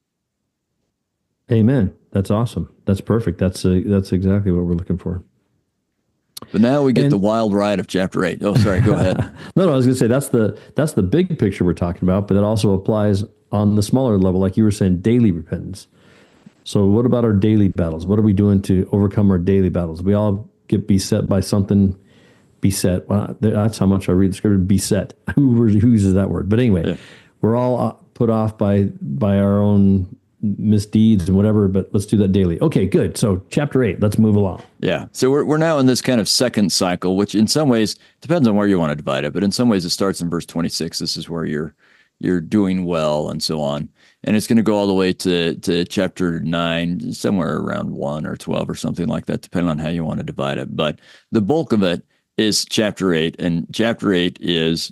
B: Amen. That's awesome. That's perfect. That's exactly what we're looking for.
A: But now we get the wild ride of chapter 8. Oh, sorry. Go ahead.
B: No, I was going to say that's the big picture we're talking about, but it also applies on the smaller level, like you were saying, daily repentance. So what about our daily battles? What are we doing to overcome our daily battles? We all get beset by something. Beset. Well, that's how much I read the scripture. Beset. Who uses that word? But anyway, we're all put off by our own misdeeds and whatever, but let's do that daily. Okay, good. So chapter 8, let's move along.
A: Yeah. So we're now in this kind of second cycle, which in some ways depends on where you want to divide it, but in some ways it starts in verse 26. This is where you're doing well and so on. And it's going to go all the way to chapter 9, somewhere around 1 or 12 or something like that, depending on how you want to divide it. But the bulk of it is chapter 8, and chapter 8 is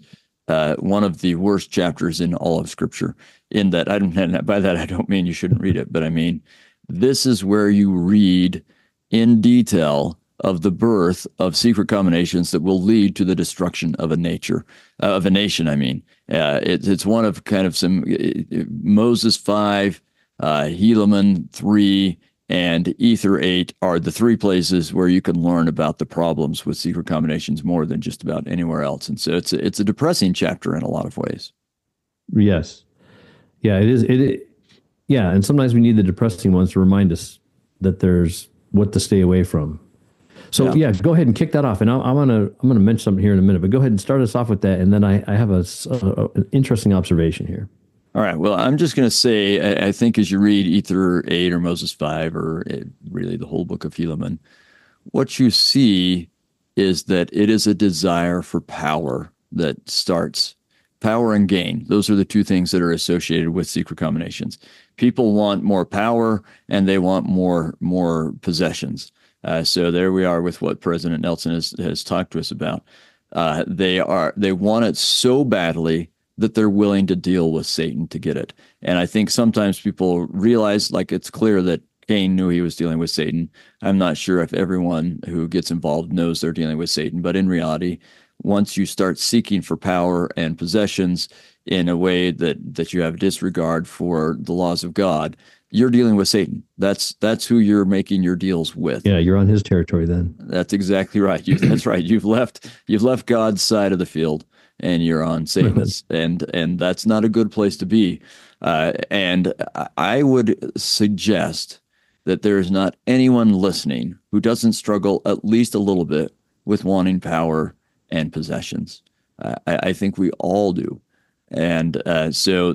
A: one of the worst chapters in all of Scripture. In that, by that I don't mean you shouldn't read it, but I mean this is where you read in detail of the birth of secret combinations that will lead to the destruction of a nation. I mean, it's one of kind of some Moses 5, Helaman 3, and Ether 8 are the three places where you can learn about the problems with secret combinations more than just about anywhere else. And so it's a depressing chapter in a lot of ways.
B: Yes. Yeah, it is. Yeah, and sometimes we need the depressing ones to remind us that there's what to stay away from. So yeah, go ahead and kick that off, and I'm gonna mention something here in a minute. But go ahead and start us off with that, and then I have an interesting observation here.
A: All right. Well, I'm just going to say, I think as you read Ether 8 or Moses 5 or really the whole book of Helaman, what you see is that it is a desire for power that starts. Power and gain. Those are the two things that are associated with secret combinations. People want more power and they want more possessions. So there we are with what President Nelson has talked to us about. They want it so badly that they're willing to deal with Satan to get it. And I think sometimes people realize, like, it's clear that Cain knew he was dealing with Satan. I'm not sure if everyone who gets involved knows they're dealing with Satan, but in reality, once you start seeking for power and possessions in a way that you have disregard for the laws of God, you're dealing with Satan. That's who you're making your deals with.
B: Yeah, you're on his territory then.
A: That's exactly right. That's right. You've left God's side of the field and you're on Satan's, and that's not a good place to be. And I would suggest that there is not anyone listening who doesn't struggle at least a little bit with wanting power and possessions. I think we all do. And so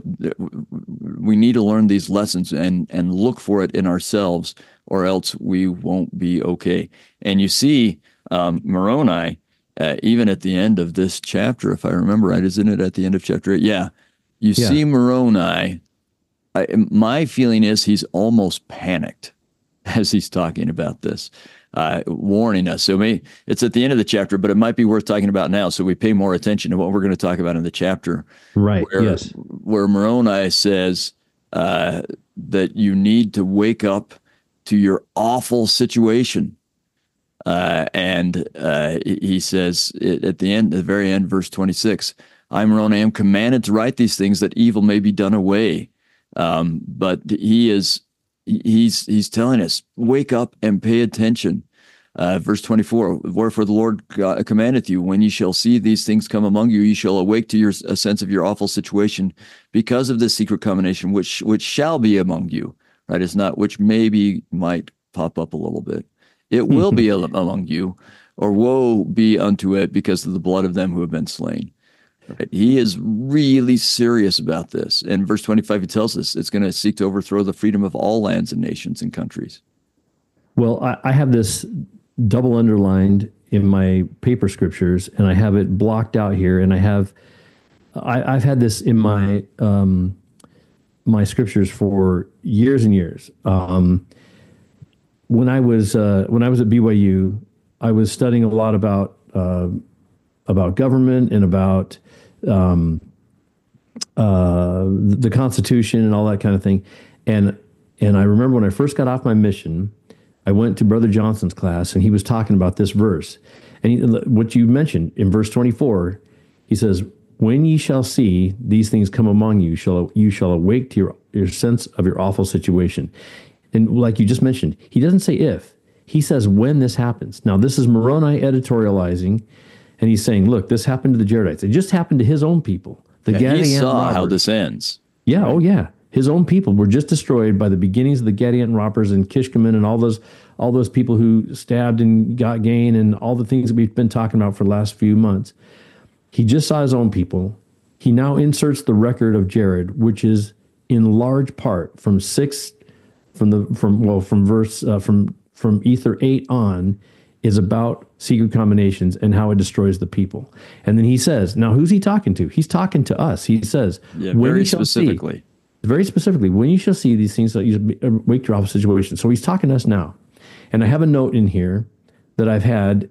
A: we need to learn these lessons and look for it in ourselves, or else we won't be okay. And you see Moroni, even at the end of this chapter, if I remember right, isn't it at the end of chapter 8? Yeah. You see Moroni, my feeling is he's almost panicked as he's talking about this. Warning us. So it's at the end of the chapter, but it might be worth talking about now, so we pay more attention to what we're going to talk about in the chapter.
B: Right.
A: Where Moroni says that you need to wake up to your awful situation. And he says at the very end, verse 26, I, Moroni, am commanded to write these things that evil may be done away. But he's telling us, wake up and pay attention. Verse 24, wherefore the Lord God commandeth you, when ye shall see these things come among you, ye shall awake to a sense of your awful situation because of this secret combination, which shall be among you. Right? It's not which might pop up a little bit. It will be among you, or woe be unto it because of the blood of them who have been slain. Right? He is really serious about this. And verse 25, he tells us it's going to seek to overthrow the freedom of all lands and nations and countries.
B: Well, I have this double underlined in my paper scriptures, and I have it blocked out here. And I've had this in my my scriptures for years and years. When I was at BYU, I was studying a lot about government and about the Constitution and all that kind of thing. And I remember when I first got off my mission, I went to Brother Johnson's class, and he was talking about this verse. And what you mentioned in verse 24, he says, when ye shall see these things come among you, you shall awake to your sense of your awful situation. And like you just mentioned, he doesn't say if. He says when this happens. Now, this is Moroni editorializing, and he's saying, look, this happened to the Jaredites. It just happened to his own people.
A: He saw how this ends.
B: Yeah, oh yeah. His own people were just destroyed by the beginnings of the Gadianton robbers and Kishkaman and all those people who stabbed and got gain and all the things that we've been talking about for the last few months. He just saw his own people. He now inserts the record of Jared, which is in large part from six from verse from Ether 8 on is about secret combinations and how it destroys the people. And then he says, now who's he talking to? He's talking to us. He says,
A: Yeah,
B: when
A: very
B: you shall
A: specifically.
B: see, very specifically, when you shall see these things that you wake your opposite situation. So he's talking to us now. And I have a note in here that I've had,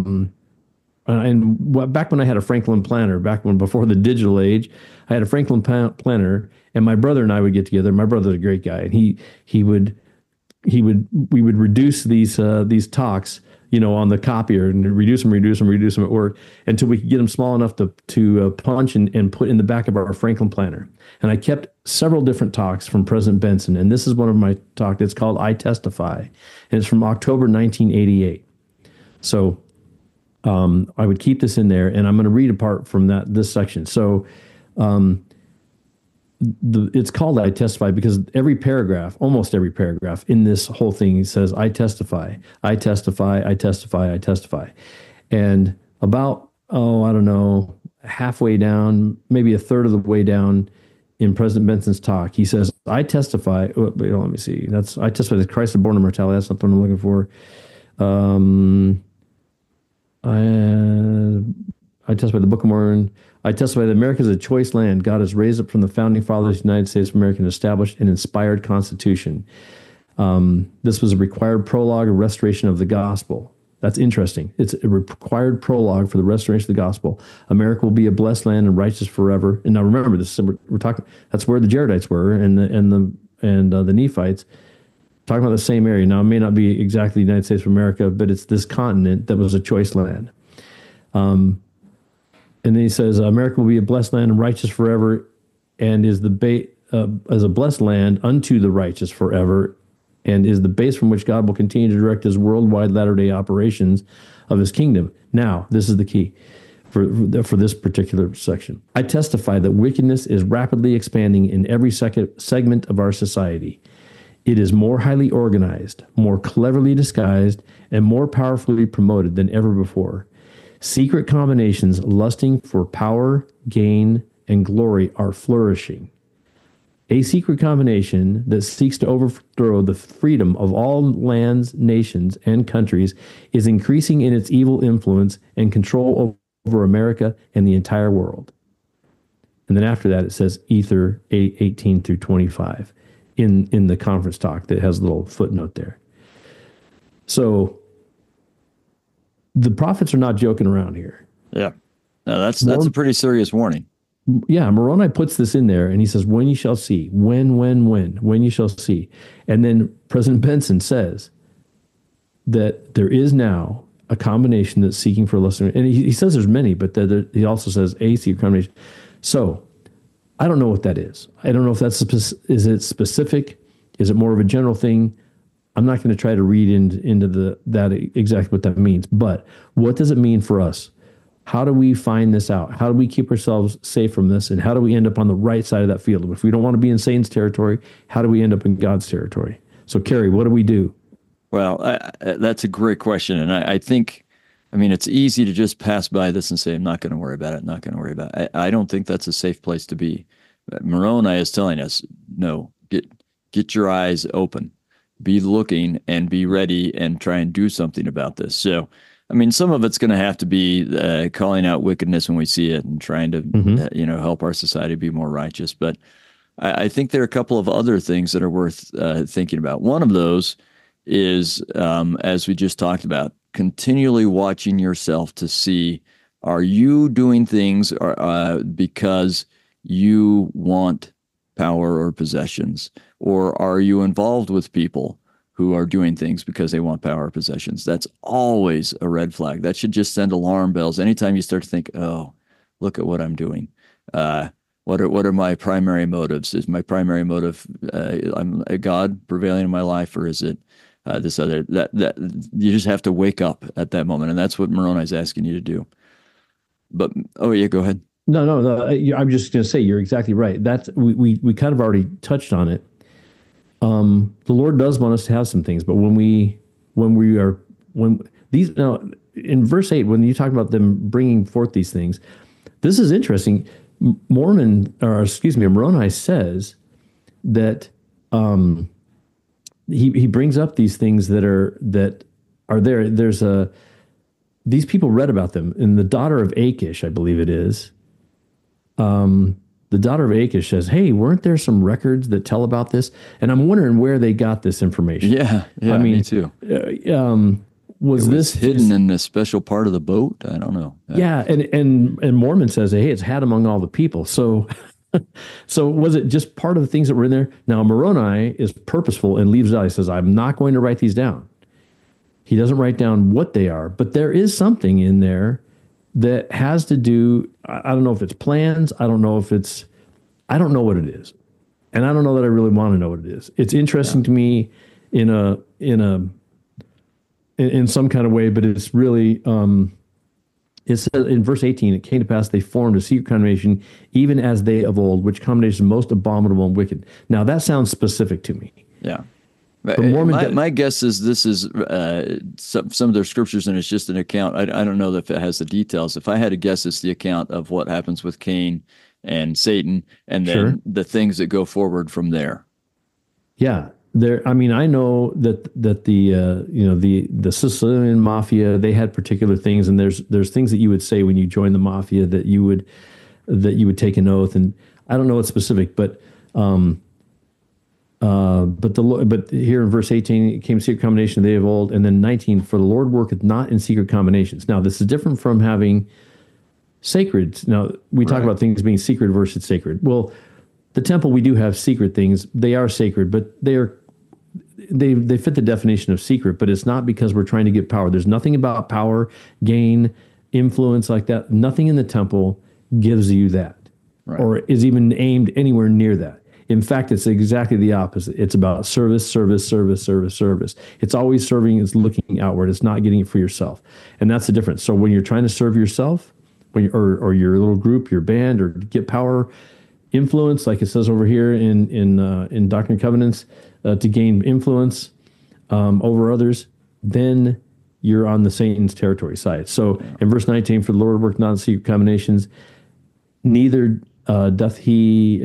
B: back when I had a Franklin planner, before the digital age, I had a Franklin planner, and my brother and I would get together. My brother's a great guy, and we would reduce these talks, on the copier, and reduce them at work until we could get them small enough to punch and put in the back of our Franklin planner. And I kept several different talks from President Benson, and this is one of my talks. It's called "I Testify," and it's from October 1988. So I would keep this in there, and I'm going to read apart from this section. So it's called "I Testify" because almost every paragraph in this whole thing says, "I testify, I testify, I testify, I testify." And about, I don't know, halfway down, maybe a third of the way down in President Benson's talk, he says, "I testify," let me see. "I testify that Christ is born of mortality." That's not what I'm looking for. I testify the Book of Mormon. "I testify that America is a choice land. God has raised up from the founding fathers of the United States of America and established an inspired constitution." This was a required prologue of restoration of the gospel. That's interesting. It's a required prologue for the restoration of the gospel. "America will be a blessed land and righteous forever." And now remember, we're talking. That's where the Jaredites were, and the Nephites. Talking about the same area. Now, it may not be exactly the United States of America, but it's this continent that was a choice land. And then he says, "America will be a blessed land and righteous forever, and is as a blessed land unto the righteous forever, and is the base from which God will continue to direct his worldwide latter-day operations of his kingdom." Now, this is the key for this particular section. "I testify that wickedness is rapidly expanding in every segment of our society. It is more highly organized, more cleverly disguised, and more powerfully promoted than ever before. Secret combinations lusting for power, gain, and glory are flourishing. A secret combination that seeks to overthrow the freedom of all lands, nations, and countries is increasing in its evil influence and control over America and the entire world." And then after that, it says Ether 18 through 25 in the conference talk that has a little footnote there. So the prophets are not joking around here.
A: Yeah. No, that's a pretty serious warning.
B: Yeah, Moroni puts this in there, and he says, "When you shall see," when you shall see. And then President Benson says that there is now a combination that's seeking for a lesser, and he says there's many, but he also says a secret combination. So I don't know what that is. I don't know if is it specific? Is it more of a general thing? I'm not going to try to read into that exactly what that means. But what does it mean for us? How do we find this out? How do we keep ourselves safe from this? And how do we end up on the right side of that field? If we don't want to be in Satan's territory, how do we end up in God's territory? So, Kerry, what do we do?
A: Well, that's a great question. And I think, it's easy to just pass by this and say, "I'm not going to worry about it, not going to worry about it." I don't think that's a safe place to be. Moroni is telling us, no, get your eyes open, be looking and be ready and try and do something about this. So, some of it's going to have to be calling out wickedness when we see it and trying to, help our society be more righteous. But I think there are a couple of other things that are worth thinking about. One of those is, as we just talked about, continually watching yourself to see, are you doing things because you want power or possessions, or are you involved with people who are doing things because they want power or possessions? That's always a red flag. That should just send alarm bells anytime you start to think, "Oh, look at what I'm doing. What are my primary motives? Is my primary motive I'm a God prevailing in my life, or is it this other?" That you just have to wake up at that moment, and that's what Moroni is asking you to do. But go ahead.
B: No. I'm just going to say you're exactly right. That's we kind of already touched on it. The Lord does want us to have some things, but when these now in verse 8, when you talk about them bringing forth these things, this is interesting. Moroni says that he brings up these things that are there. These people read about them, and the daughter of Achish, I believe it is. The daughter of Achish says, "Hey, weren't there some records that tell about this?" And I'm wondering where they got this information.
A: Yeah,
B: I mean,
A: me too.
B: Was this
A: hidden in a special part of the boat? I don't know.
B: Yeah, and Mormon says, "Hey, it's had among all the people." So, so was it just part of the things that were in there? Now Moroni is purposeful and leaves it out. He says, "I'm not going to write these down." He doesn't write down what they are, but there is something in there that has to do. I don't know if it's plans. I don't know what it is, and I don't know that I really want to know what it is. It's interesting to me in some kind of way, but it's really. It says in verse 18, it came to pass they formed a secret combination, even as they of old, which combination is most abominable and wicked. Now that sounds specific to me.
A: Yeah. My guess is this is some of their scriptures, and it's just an account. I don't know if it has the details. If I had to guess, it's the account of what happens with Cain and Satan, and then the things that go forward from there.
B: Yeah, there. I mean, I know that the Sicilian mafia, they had particular things, and there's things that you would say when you join the mafia that you would take an oath, and I don't know what's specific, but here in verse 18, it came secret combination they of old, and then 19, for the Lord worketh not in secret combinations. Now, this is different from having sacred. Now, we talk about things being secret versus sacred. Well, the temple, we do have secret things. They are sacred, but they fit the definition of secret, but it's not because we're trying to get power. There's nothing about power, gain, influence like that. Nothing in the temple gives you that or is even aimed anywhere near that. In fact, it's exactly the opposite. It's about service, service, service, service, service. It's always serving, it's looking outward. It's not getting it for yourself. And that's the difference. So when you're trying to serve yourself, or your little group, your band, or get power, influence, like it says over here in Doctrine and Covenants, to gain influence over others, then you're on the Satan's territory side. So in verse 19, for the Lord worketh not in secret combinations, neither doth he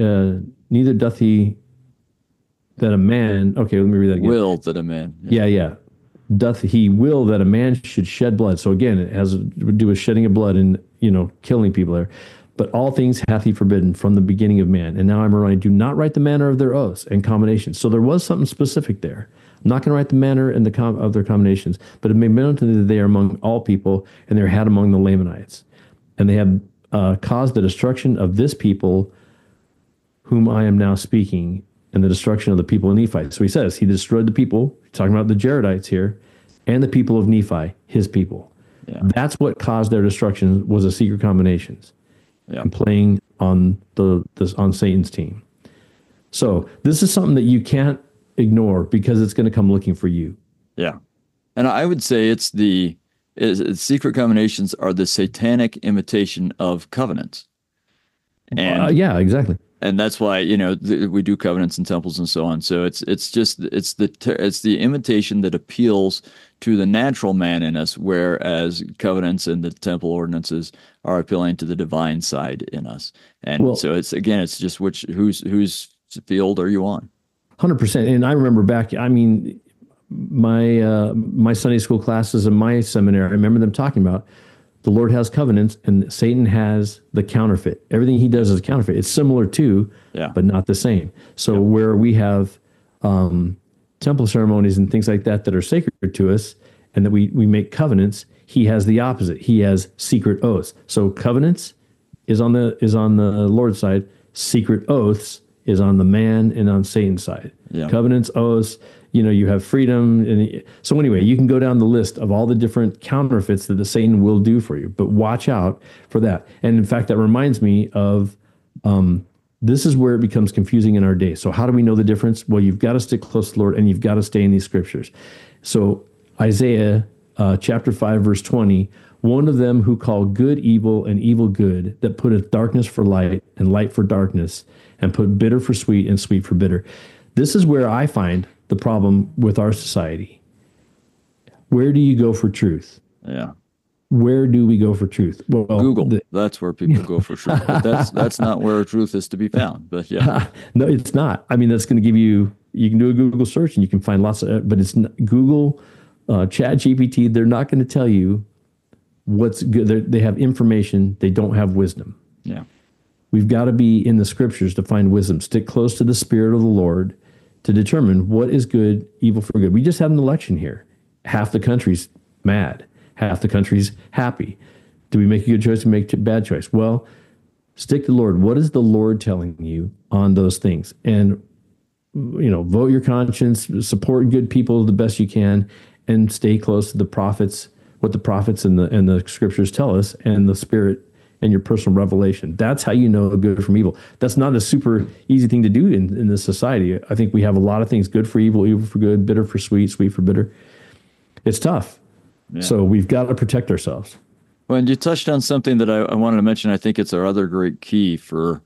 B: that a man. Okay, let me read that again.
A: Will that a man.
B: Yeah. Doth he will that a man should shed blood? So again, it has to do with shedding of blood and killing people there. But all things hath he forbidden from the beginning of man. And now I'm writing, do not write the manner of their oaths and combinations. So there was something specific there. I'm not going to write the manner and of their combinations, but it may be known to thee that they are among all people, and they're had among the Lamanites. And they have caused the destruction of this people whom I am now speaking, and the destruction of the people of Nephi. So he says he destroyed the people, talking about the Jaredites here, and the people of Nephi, his people. Yeah. That's what caused their destruction, was a secret combinations. Yeah. And playing on on Satan's team. So this is something that you can't ignore because it's going to come looking for you.
A: Yeah. And I would say secret combinations are the satanic imitation of covenants. And
B: yeah, exactly.
A: And that's why, we do covenants and temples and so on. So it's the imitation that appeals to the natural man in us, whereas covenants and the temple ordinances are appealing to the divine side in us. And so it's just whose field are you on?
B: 100%. And I remember back, my Sunday school classes in my seminary, I remember them talking about the Lord has covenants and Satan has the counterfeit. Everything he does is a counterfeit. It's similar to, but not the same. So where we have temple ceremonies and things like that are sacred to us, and that we make covenants, he has the opposite. He has secret oaths. So covenants is on the Lord's side. Secret oaths is on the man and on Satan's side. Yeah. Covenants, oaths, you have freedom. And so anyway, you can go down the list of all the different counterfeits that the Satan will do for you, but watch out for that. And in fact, that reminds me of, this is where it becomes confusing in our day. So how do we know the difference? Well, you've got to stick close to the Lord and you've got to stay in these scriptures. So Isaiah chapter 5, verse 20, one of them who call good evil and evil good, that putteth darkness for light and light for darkness, and put bitter for sweet and sweet for bitter. This is where I find the problem with our society. Where do you go for truth?
A: Yeah.
B: Where do we go for truth? Well,
A: Google. That's where people go for truth, but that's not where truth is to be found. But yeah,
B: no, it's not. I mean, that's going to give you. You can do a Google search and you can find lots of, but it's not, Google, Chat GPT. They're not going to tell you what's good. They have information. They don't have wisdom.
A: yeah,
B: We've got to be in the scriptures to find wisdom. Stick close to the Spirit of the Lord to determine what is good, evil for good. We just had an election here. Half the country's mad. Half the country's happy. Do we make a good choice or make a bad choice? Well, stick to the Lord. What is the Lord telling you on those things? And, vote your conscience, support good people the best you can, and stay close to the prophets, what the prophets and the scriptures tell us, and the Spirit and your personal revelation. That's how you know good from evil. That's not a super easy thing to do in this society. I think we have a lot of things: good for evil, evil for good, bitter for sweet, sweet for bitter. It's tough. Yeah. So we've got to protect ourselves.
A: Well, and you touched on something that I wanted to mention. I think it's our other great key for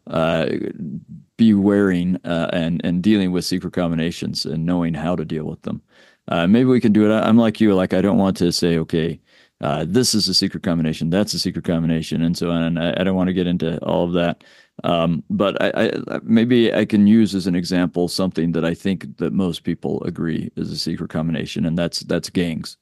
A: bewaring and dealing with secret combinations and knowing how to deal with them. Maybe we can do it. I'm like you. Like, I don't want to say, okay, this is a secret combination, that's a secret combination, and so on. And I don't want to get into all of that. But maybe I can use as an example something that I think that most people agree is a secret combination, and that's gangs.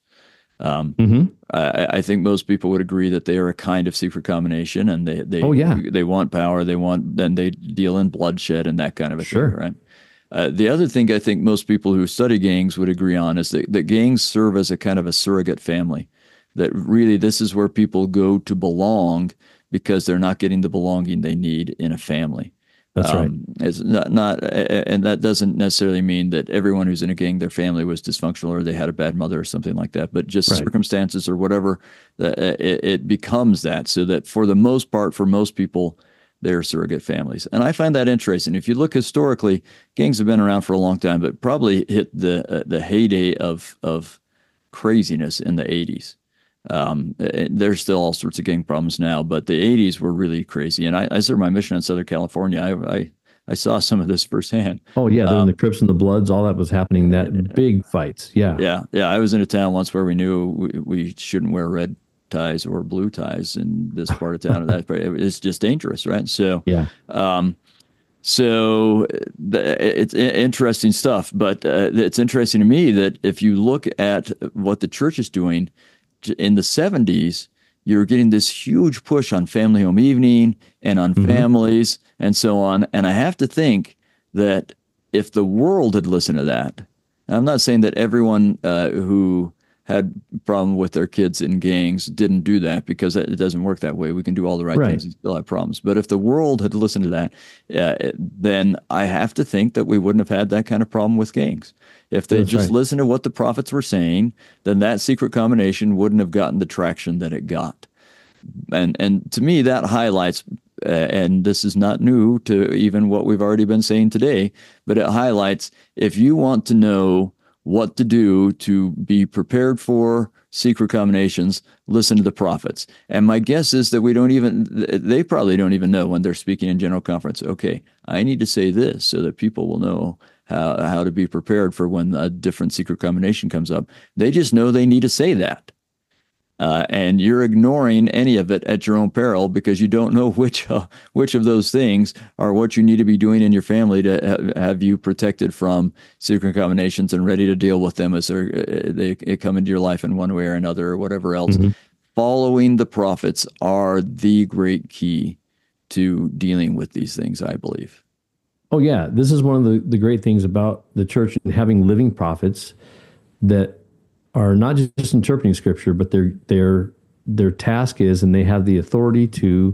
A: I think most people would agree that they are a kind of secret combination, and they want power, then they deal in bloodshed and that kind of a thing, right? The other thing I think most people who study gangs would agree on is that gangs serve as a kind of a surrogate family. That really this is where people go to belong because they're not getting the belonging they need in a family.
B: That's right.
A: It's not, and that doesn't necessarily mean that everyone who's in a gang, their family was dysfunctional or they had a bad mother or something like that, but just circumstances or whatever, it becomes that. So that for the most part, for most people, they're surrogate families. And I find that interesting. If you look historically, gangs have been around for a long time, but probably hit the heyday of craziness in the 80s. There's still all sorts of gang problems now, but the 80s were really crazy. And I served my mission in Southern California. I saw some of this firsthand.
B: Oh yeah, the Crips and the Bloods, all that was happening. That big fights. Yeah.
A: I was in a town once where we knew we shouldn't wear red ties or blue ties in this part of town. It's just dangerous, right? So
B: yeah.
A: It's interesting stuff, but it's interesting to me that if you look at what the church is doing in the 70s, you're getting this huge push on family home evening and on families and so on. And I have to think that if the world had listened to that, I'm not saying that everyone who had problem with their kids in gangs didn't do that, because it doesn't work that way. We can do all the right things and still have problems. But if the world had listened to that, then I have to think that we wouldn't have had that kind of problem with gangs. If they just listened to what the prophets were saying, then that secret combination wouldn't have gotten the traction that it got. And to me, that highlights, and this is not new to even what we've already been saying today, but it highlights, if you want to know what to do to be prepared for secret combinations, listen to the prophets. And my guess is that they probably don't even know when they're speaking in general conference, okay, I need to say this so that people will know how to be prepared for when a different secret combination comes up. They just know they need to say that. And you're ignoring any of it at your own peril, because you don't know which of those things are what you need to be doing in your family to have you protected from secret combinations and ready to deal with them as they come into your life in one way or another or whatever else. Following the prophets are the great key to dealing with these things, I believe.
B: Oh yeah, this is one of the great things about the church and having living prophets that are not just interpreting scripture, but their task is, and they have the authority to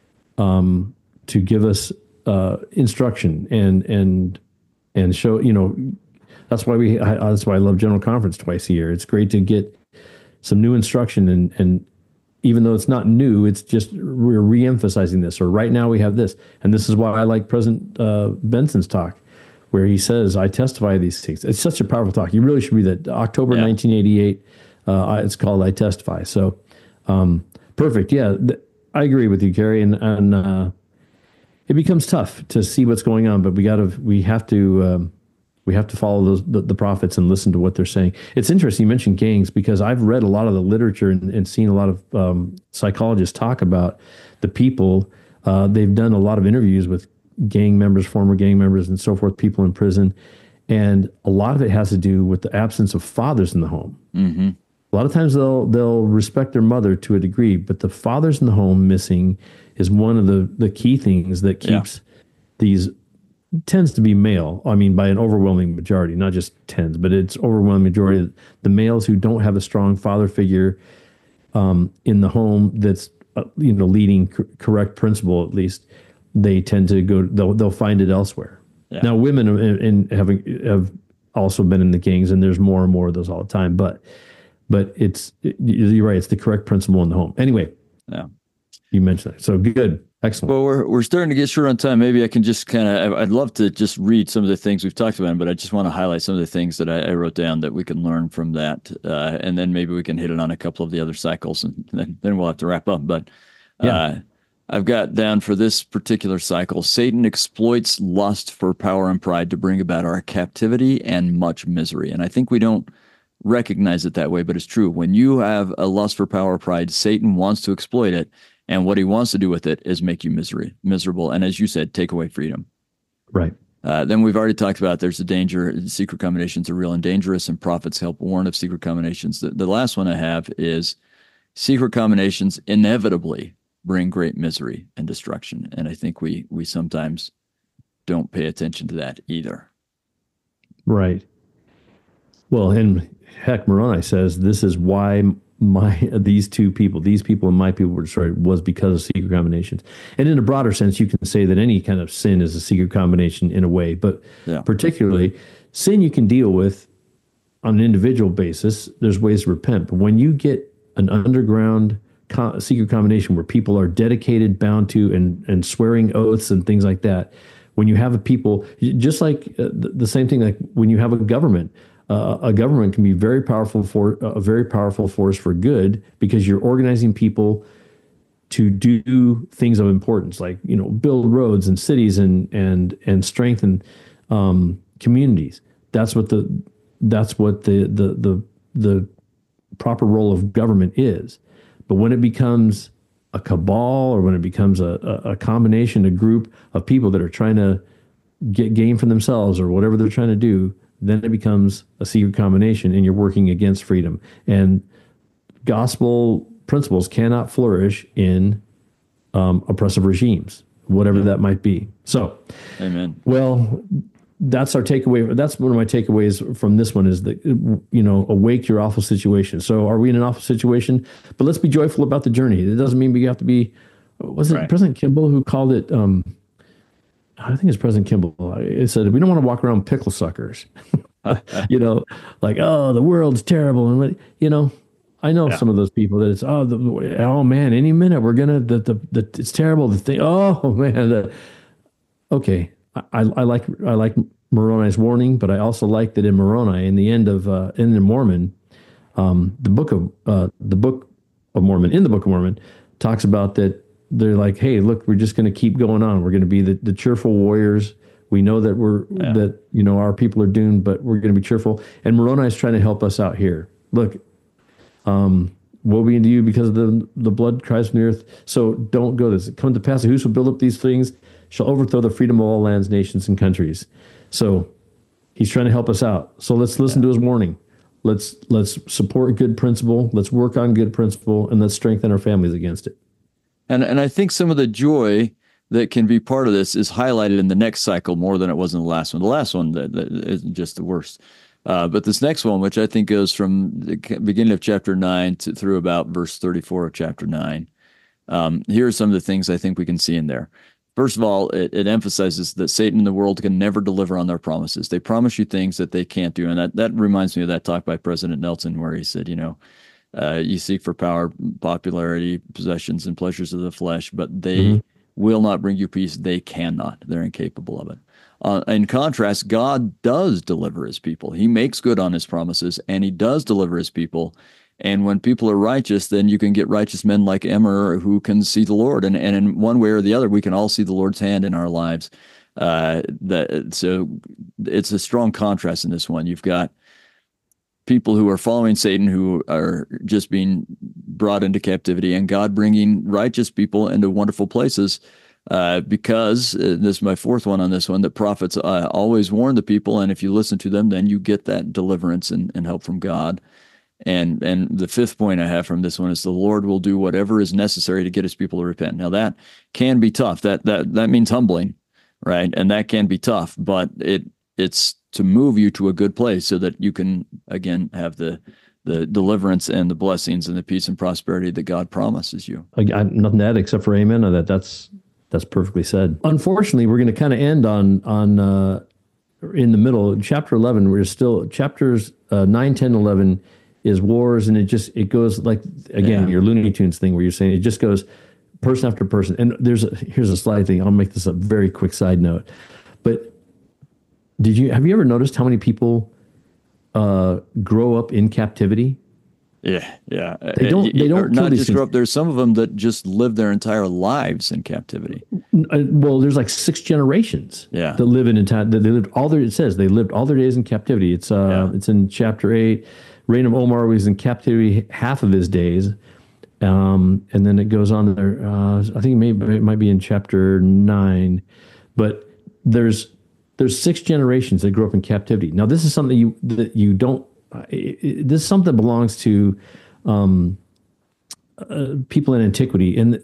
B: give us instruction and show. That's why I love General Conference twice a year. It's great to get some new instruction, and even though it's not new, it's just we're re-emphasizing this. Or right now we have this, and this is why I like President Benson's talk, where he says, I testify these things. It's such a powerful talk. You really should read that. October 1988, it's called I Testify. So perfect. Yeah, I agree with you, Gary. And it becomes tough to see what's going on, but we have to We have to follow the prophets and listen to what they're saying. It's interesting you mentioned gangs because I've read a lot of the literature and seen a lot of psychologists talk about the people. They've done a lot of interviews with gang members, former gang members, and so forth, people in prison, and a lot of it has to do with the absence of fathers in the home.
A: Mm-hmm.
B: A lot of times they'll respect their mother to a degree, but the fathers in the home missing is one of the key things that keeps these tends to be male. I mean, by an overwhelming majority, not just tends, but it's overwhelming majority. The males who don't have a strong father figure in the home that's leading correct principle, at least they tend to go. They'll find it elsewhere. Yeah. Now, women have also been in the gangs, and there's more and more of those all the time. But you're right. It's the correct principle in the home. Anyway,
A: yeah,
B: you mentioned that. So good. Excellent.
A: Well, we're starting to get short on time. Maybe I can just I'd love to just read some of the things we've talked about, but I just want to highlight some of the things that I wrote down that we can learn from that. And then maybe we can hit it on a couple of the other cycles, and then we'll have to wrap up. But I've got down for this particular cycle, Satan exploits lust for power and pride to bring about our captivity and much misery. And I think we don't recognize it that way, but it's true. When you have a lust for power or pride, Satan wants to exploit it. And what he wants to do with it is make you miserable. And as you said, take away freedom.
B: Right.
A: Then we've already talked about there's a danger. Secret combinations are real and dangerous, and prophets help warn of secret combinations. The last one I have is secret combinations inevitably bring great misery and destruction. And I think we sometimes don't pay attention to that either.
B: Right. Well, and heck, Moroni says this is why these people and my people were destroyed was because of secret combinations. And in a broader sense, you can say that any kind of sin is a secret combination in a way, but particularly sin you can deal with on an individual basis. There's ways to repent. But when you get an underground secret combination where people are dedicated, bound to, and swearing oaths and things like that, when you have a people, just like the same thing, like when you have a government can be a very powerful force for good because you're organizing people to do things of importance, like build roads and cities and strengthen communities. That's what the proper role of government is. But when it becomes a cabal or when it becomes a combination, a group of people that are trying to get gain for themselves or whatever they're trying to do, then it becomes a secret combination and you're working against freedom. And gospel principles cannot flourish in oppressive regimes, whatever that might be. So,
A: amen.
B: Well, that's our takeaway. That's one of my takeaways from this one is that, awake your awful situation. So are we in an awful situation? But let's be joyful about the journey. It doesn't mean we have to be, was it President Kimball who called it, I think it's President Kimball. It said, we don't want to walk around pickle suckers, like, oh, the world's terrible. And, I know some of those people that it's, oh man, any minute we're going to, it's terrible. The thing, oh man. Okay. I like Moroni's warning, but I also like that in Moroni, in the end of, in the Mormon, the Book of Mormon talks about that. They're like, hey, look, we're just going to keep going on. We're going to be the cheerful warriors. We know that our people are doomed, but we're going to be cheerful. And Moroni is trying to help us out here. Look, woe be unto you because of the blood cries from the earth. So don't go this. Come to pass, who shall build up these things shall overthrow the freedom of all lands, nations, and countries. So he's trying to help us out. So let's listen to his warning. Let's support good principle. Let's work on good principle, and let's strengthen our families against it.
A: And I think some of the joy that can be part of this is highlighted in the next cycle more than it was in the last one. The last one that isn't just the worst. But this next one, which I think goes from the beginning of chapter 9 through about verse 34 of chapter 9, here are some of the things I think we can see in there. First of all, it emphasizes that Satan and the world can never deliver on their promises. They promise you things that they can't do. And that reminds me of that talk by President Nelson where he said, you seek for power, popularity, possessions, and pleasures of the flesh, but they will not bring you peace. They cannot. They're incapable of it. In contrast, God does deliver his people. He makes good on his promises, and he does deliver his people. And when people are righteous, then you can get righteous men like Emmer who can see the Lord. And in one way or the other, we can all see the Lord's hand in our lives. So it's a strong contrast in this one. You've got people who are following Satan, who are just being brought into captivity, and God bringing righteous people into wonderful places. Because this is my fourth one on this one, that prophets always warn the people, and if you listen to them, then you get that deliverance and help from God. And the fifth point I have from this one is the Lord will do whatever is necessary to get his people to repent. Now that can be tough. That means humbling, right? And that can be tough, but it's to move you to a good place so that you can again have the deliverance and the blessings and the peace and prosperity that God promises you.
B: Nothing to add except for amen. That's perfectly said. Unfortunately, we're going to kind of end on in the middle. Chapter 11, we're still chapters 9, 10, 11 is wars, and it goes like, again, your Looney Tunes thing where you're saying it just goes person after person. And here's a slide thing. I'll make this a very quick side note. But have you ever noticed how many people grow up in captivity?
A: Yeah.
B: They don't
A: not just grow up. There's some of them that just live their entire lives in captivity.
B: Well, there's like 6 generations that live in that they lived all their. It says they lived all their days in captivity. It's in chapter 8. Reign of Omar was in captivity half of his days, and then it goes on there. I think it might be in chapter 9, but there's 6 generations that grew up in captivity. Now, this is something that you don't. This is something that belongs to people in antiquity, and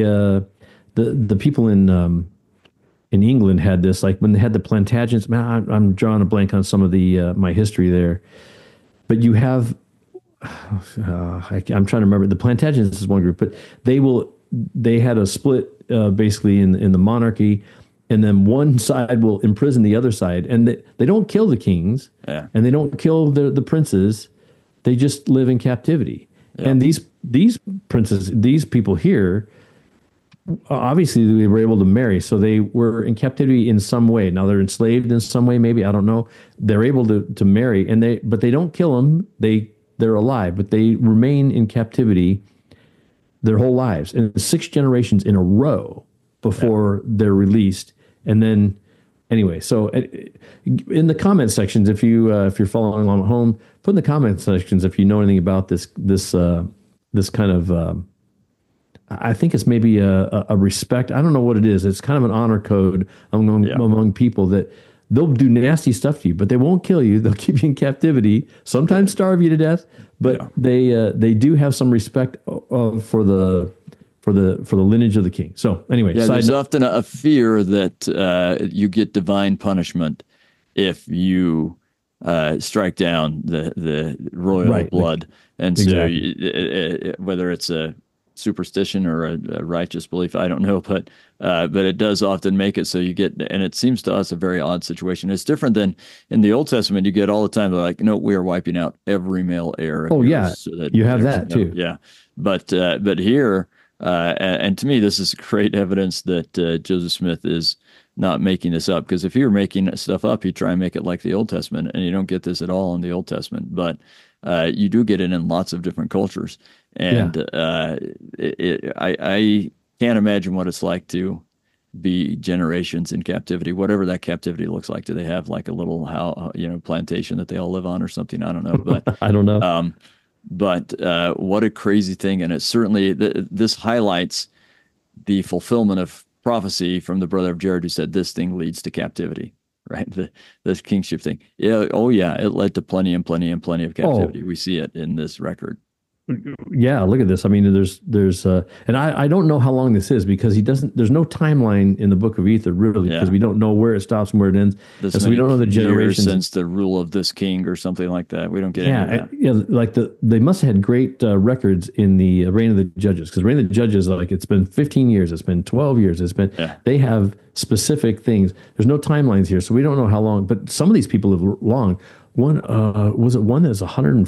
B: the people in England had this. Like when they had the Plantagenets. Man, I'm drawing a blank on some of the my history there, but you have. I'm trying to remember. The Plantagenets is one group, but they had a split basically in the monarchy. And then one side will imprison the other side, and they don't kill the kings, and they don't kill the princes. They just live in captivity. Yeah. And these princes, these people here, obviously they were able to marry, so they were in captivity in some way. Now they're enslaved in some way, maybe, I don't know. They're able to marry, but they don't kill them. They're alive, but they remain in captivity their whole lives, and 6 generations in a row before they're released. And then anyway, so in the comment sections, if you're following along at home, put in the comment sections if you know anything about this kind of I think it's maybe a respect. I don't know what it is. It's kind of an honor code among people that they'll do nasty stuff to you, but they won't kill you. They'll keep you in captivity, sometimes starve you to death, but they do have some respect for the lineage of the king. So anyway,
A: there's often a fear that you get divine punishment if you strike down the royal blood. And exactly. So whether it's a superstition or a righteous belief, I don't know, but it does often make it so you get, and it seems to us a very odd situation. It's different than in the Old Testament. You get all the time, they're like, no, we are wiping out every male heir.
B: Oh yeah, so that you have that too.
A: Yeah, but here. And to me, this is great evidence that Joseph Smith is not making this up. Because if you were making stuff up, you try and make it like the Old Testament, and you don't get this at all in the Old Testament. But you do get it in lots of different cultures, and I can't imagine what it's like to be generations in captivity, whatever that captivity looks like. Do they have like a little plantation that they all live on or something? I don't know, but
B: I don't know.
A: But what a crazy thing. And it's certainly, this highlights the fulfillment of prophecy from the brother of Jared, who said this thing leads to captivity, right? This kingship thing. Yeah. Oh yeah. It led to plenty and plenty and plenty of captivity. We see it in this record.
B: Yeah, look at this. I mean, there's and I don't know how long this is, because there's no timeline in the book of Ether, really, because we don't know where it stops and where it ends. And so we don't know the generations
A: since the rule of this king or something like that. We don't get any of that.
B: Yeah, like they must have had great records in the Reign of the Judges, because Reign of the Judges, like, it's been 15 years, it's been 12 years, they have specific things. There's no timelines here, so we don't know how long, but some of these people live long. One was it one that's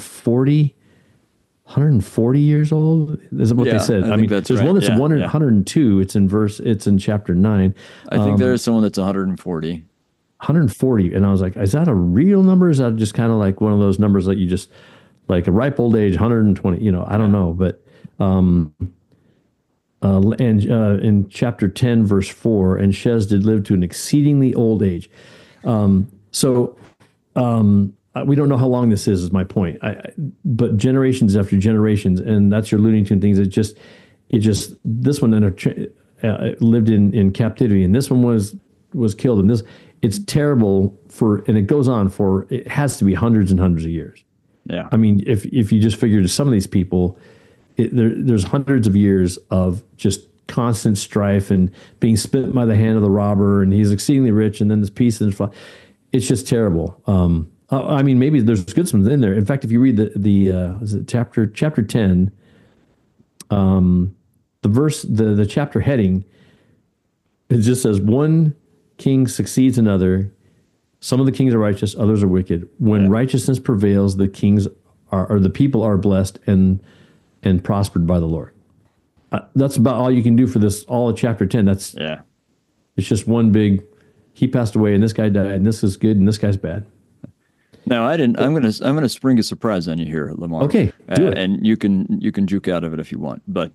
B: 140 years old? Is what they said? I mean, there's right. One that's 102. It's in chapter 9.
A: I think there's someone that's 140.
B: 140. And I was like, is that a real number? Is that just kind of like one of those numbers that you just, like a ripe old age, 120, I don't know. But and in chapter 10, verse 4, and Shez did live to an exceedingly old age. So we don't know how long this is my point. But generations after generations, and that's your Looney Tune things. This one lived in captivity, and this one was killed, and it's terrible and it goes on for, it has to be hundreds and hundreds of years.
A: Yeah.
B: I mean, if you just figured some of these people, there's hundreds of years of just constant strife and being spit by the hand of the robber, and he's exceedingly rich, and then this peace and it's just terrible. I mean, maybe there's good ones in there. In fact, if you read the chapter 10, the chapter heading, it just says one king succeeds another. Some of the kings are righteous, others are wicked. When righteousness prevails, the kings or the people are blessed and prospered by the Lord. That's about all you can do for this, all of chapter 10. It's just one big, he passed away and this guy died and this is good and this guy's bad.
A: No, I didn't. I'm gonna spring a surprise on you here, Lamar.
B: Okay, do it.
A: And you can juke out of it if you want. But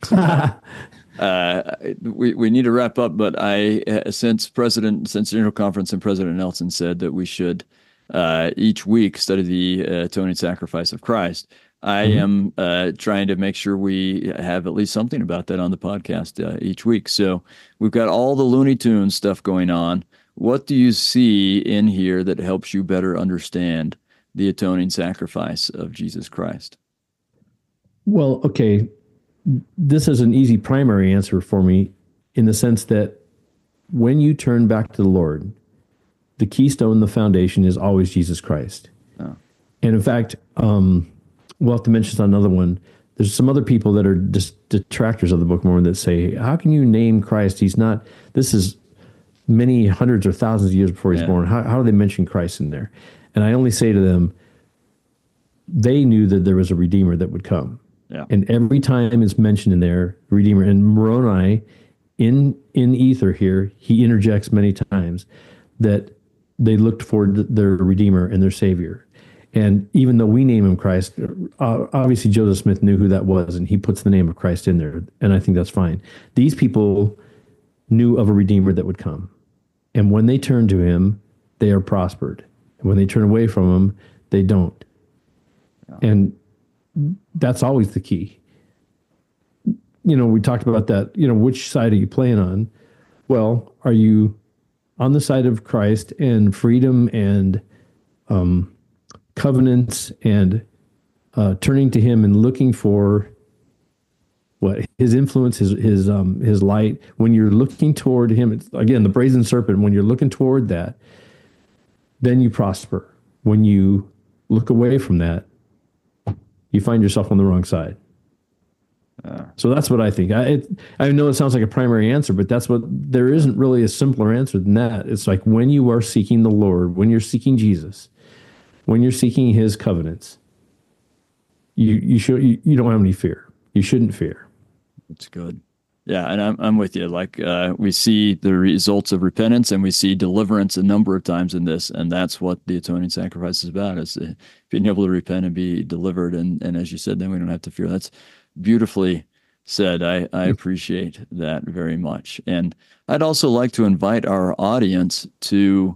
A: we need to wrap up. But since General Conference and President Nelson said that we should each week study the atoning sacrifice of Christ, I am trying to make sure we have at least something about that on the podcast each week. So we've got all the Looney Tunes stuff going on. What do you see in here that helps you better understand the atoning sacrifice of Jesus Christ?
B: Well, okay, this is an easy primary answer for me in the sense that when you turn back to the Lord, the keystone, the foundation is always Jesus Christ. Oh. And in fact, we'll have to mention another one. There's some other people that are just detractors of the Book of Mormon that say, how can you name Christ? This is many hundreds or thousands of years before he's born. How do they mention Christ in there? And I only say to them, they knew that there was a Redeemer that would come. Yeah. And every time it's mentioned in there, Redeemer. And Moroni, in Ether here, he interjects many times that they looked for their Redeemer and their Savior. And even though we name him Christ, obviously Joseph Smith knew who that was, and he puts the name of Christ in there. And I think that's fine. These people knew of a Redeemer that would come. And when they turn to him, they are prospered. And when they turn away from him, they don't. Yeah. And that's always the key. We talked about that, which side are you playing on? Well, are you on the side of Christ and freedom and covenants and turning to him and looking for what his influence, his light? When you're looking toward him, it's, again, the brazen serpent, when you're looking toward that, then you prosper. When you look away from that, you find yourself on the wrong side. So that's what I think. I know it sounds like a primary answer, but there isn't really a simpler answer than that. It's like when you are seeking the Lord, when you're seeking Jesus, when you're seeking his covenants, you don't have any fear. You shouldn't fear.
A: That's good. Yeah, and I'm with you. Like we see the results of repentance, and we see deliverance a number of times in this, and that's what the atoning sacrifice is about: is being able to repent and be delivered. And as you said, then we don't have to fear. That's beautifully said. I appreciate that very much. And I'd also like to invite our audience to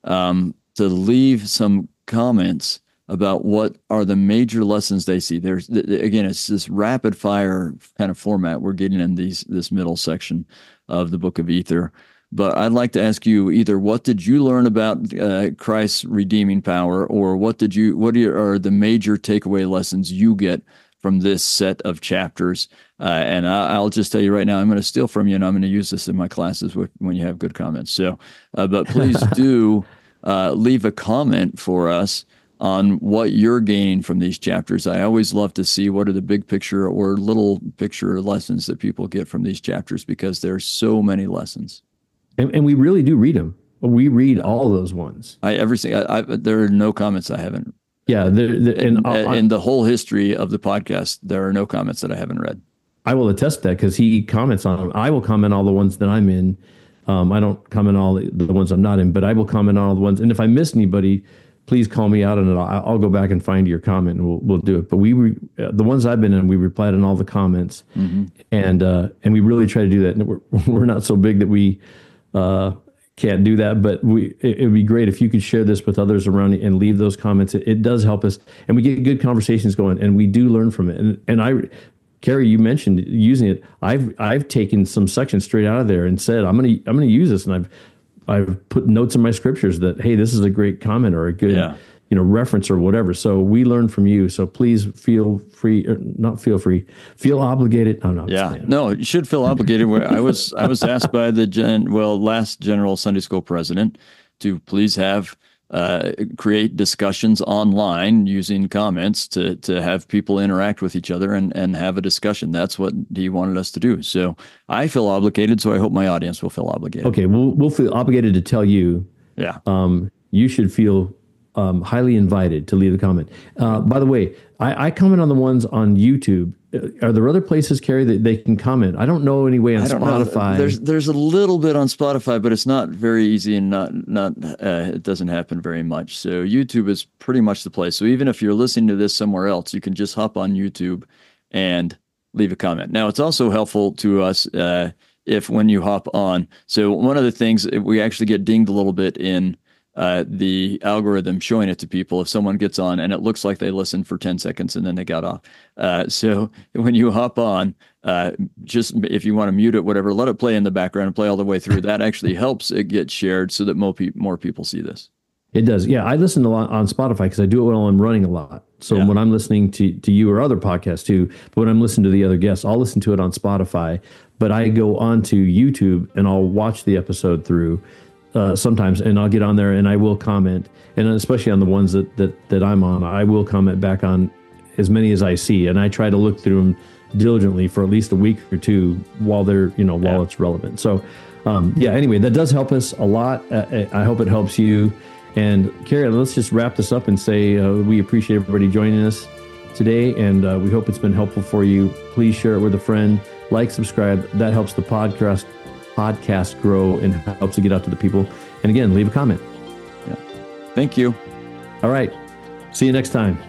A: leave some comments about what are the major lessons they see. Again, it's this rapid fire kind of format we're getting in this middle section of the Book of Ether. But I'd like to ask you either, what did you learn about Christ's redeeming power, or what are the major takeaway lessons you get from this set of chapters? And I'll just tell you right now, I'm going to steal from you, and I'm going to use this in my classes when you have good comments. So, but please do leave a comment for us on what you're gaining from these chapters. I always love to see what are the big picture or little picture lessons that people get from these chapters, because there's so many lessons.
B: And we really do read them. We read all of those ones.
A: There are no comments I haven't.
B: Yeah.
A: In the whole history of the podcast, there are no comments that I haven't read.
B: I will attest to that, because he comments on them. I will comment all the ones that I'm in. I don't comment all the ones I'm not in, but I will comment on all the ones. And if I miss anybody, please call me out and I'll go back and find your comment and we'll do it. But the ones I've been in, we replied on all the comments, and we really try to do that. And we're not so big that we can't do that, but it would be great if you could share this with others around you and leave those comments. It does help us, and we get good conversations going, and we do learn from it. And Carrie, you mentioned using it. I've taken some sections straight out of there and said, I'm gonna use this, and I've put notes in my scriptures that, hey, this is a great comment or a good reference or whatever. So we learn from you. So please feel obligated. Oh, no.
A: No, you should feel obligated. I was asked by the last general Sunday school president to please have create discussions online using comments to have people interact with each other and have a discussion. That's what he wanted us to do. So I feel obligated. So I hope my audience will feel obligated.
B: Okay. We'll feel obligated to tell you.
A: Yeah.
B: You should feel highly invited to leave a comment. By the way, I comment on the ones on YouTube. Are there other places, Carrie, that they can comment? I don't know any way on Spotify.
A: There's a little bit on Spotify, but it's not very easy and not it doesn't happen very much. So YouTube is pretty much the place. So even if you're listening to this somewhere else, you can just hop on YouTube and leave a comment. Now, it's also helpful to us if when you hop on. So one of the things, we actually get dinged a little bit in the algorithm showing it to people if someone gets on and it looks like they listened for 10 seconds and then they got off. So when you hop on, just if you want to mute it, whatever, let it play in the background and play all the way through. That actually helps it get shared so that more people see this.
B: It does. Yeah, I listen a lot on Spotify because I do it while I'm running a lot. So when I'm listening to you or other podcasts too, but when I'm listening to the other guests, I'll listen to it on Spotify. But I go onto YouTube and I'll watch the episode through sometimes, and I'll get on there and I will comment, and especially on the ones that I'm on, I will comment back on as many as I see, and I try to look through them diligently for at least a week or two while they're while it's relevant. So anyway, that does help us a lot. I hope it helps you. And Carrie, let's just wrap this up and say we appreciate everybody joining us today, and we hope it's been helpful for you. Please share it with a friend, like, subscribe. That helps the podcast grow and helps it get out to the people. And again, leave a comment.
A: Thank you.
B: All right. See you next time.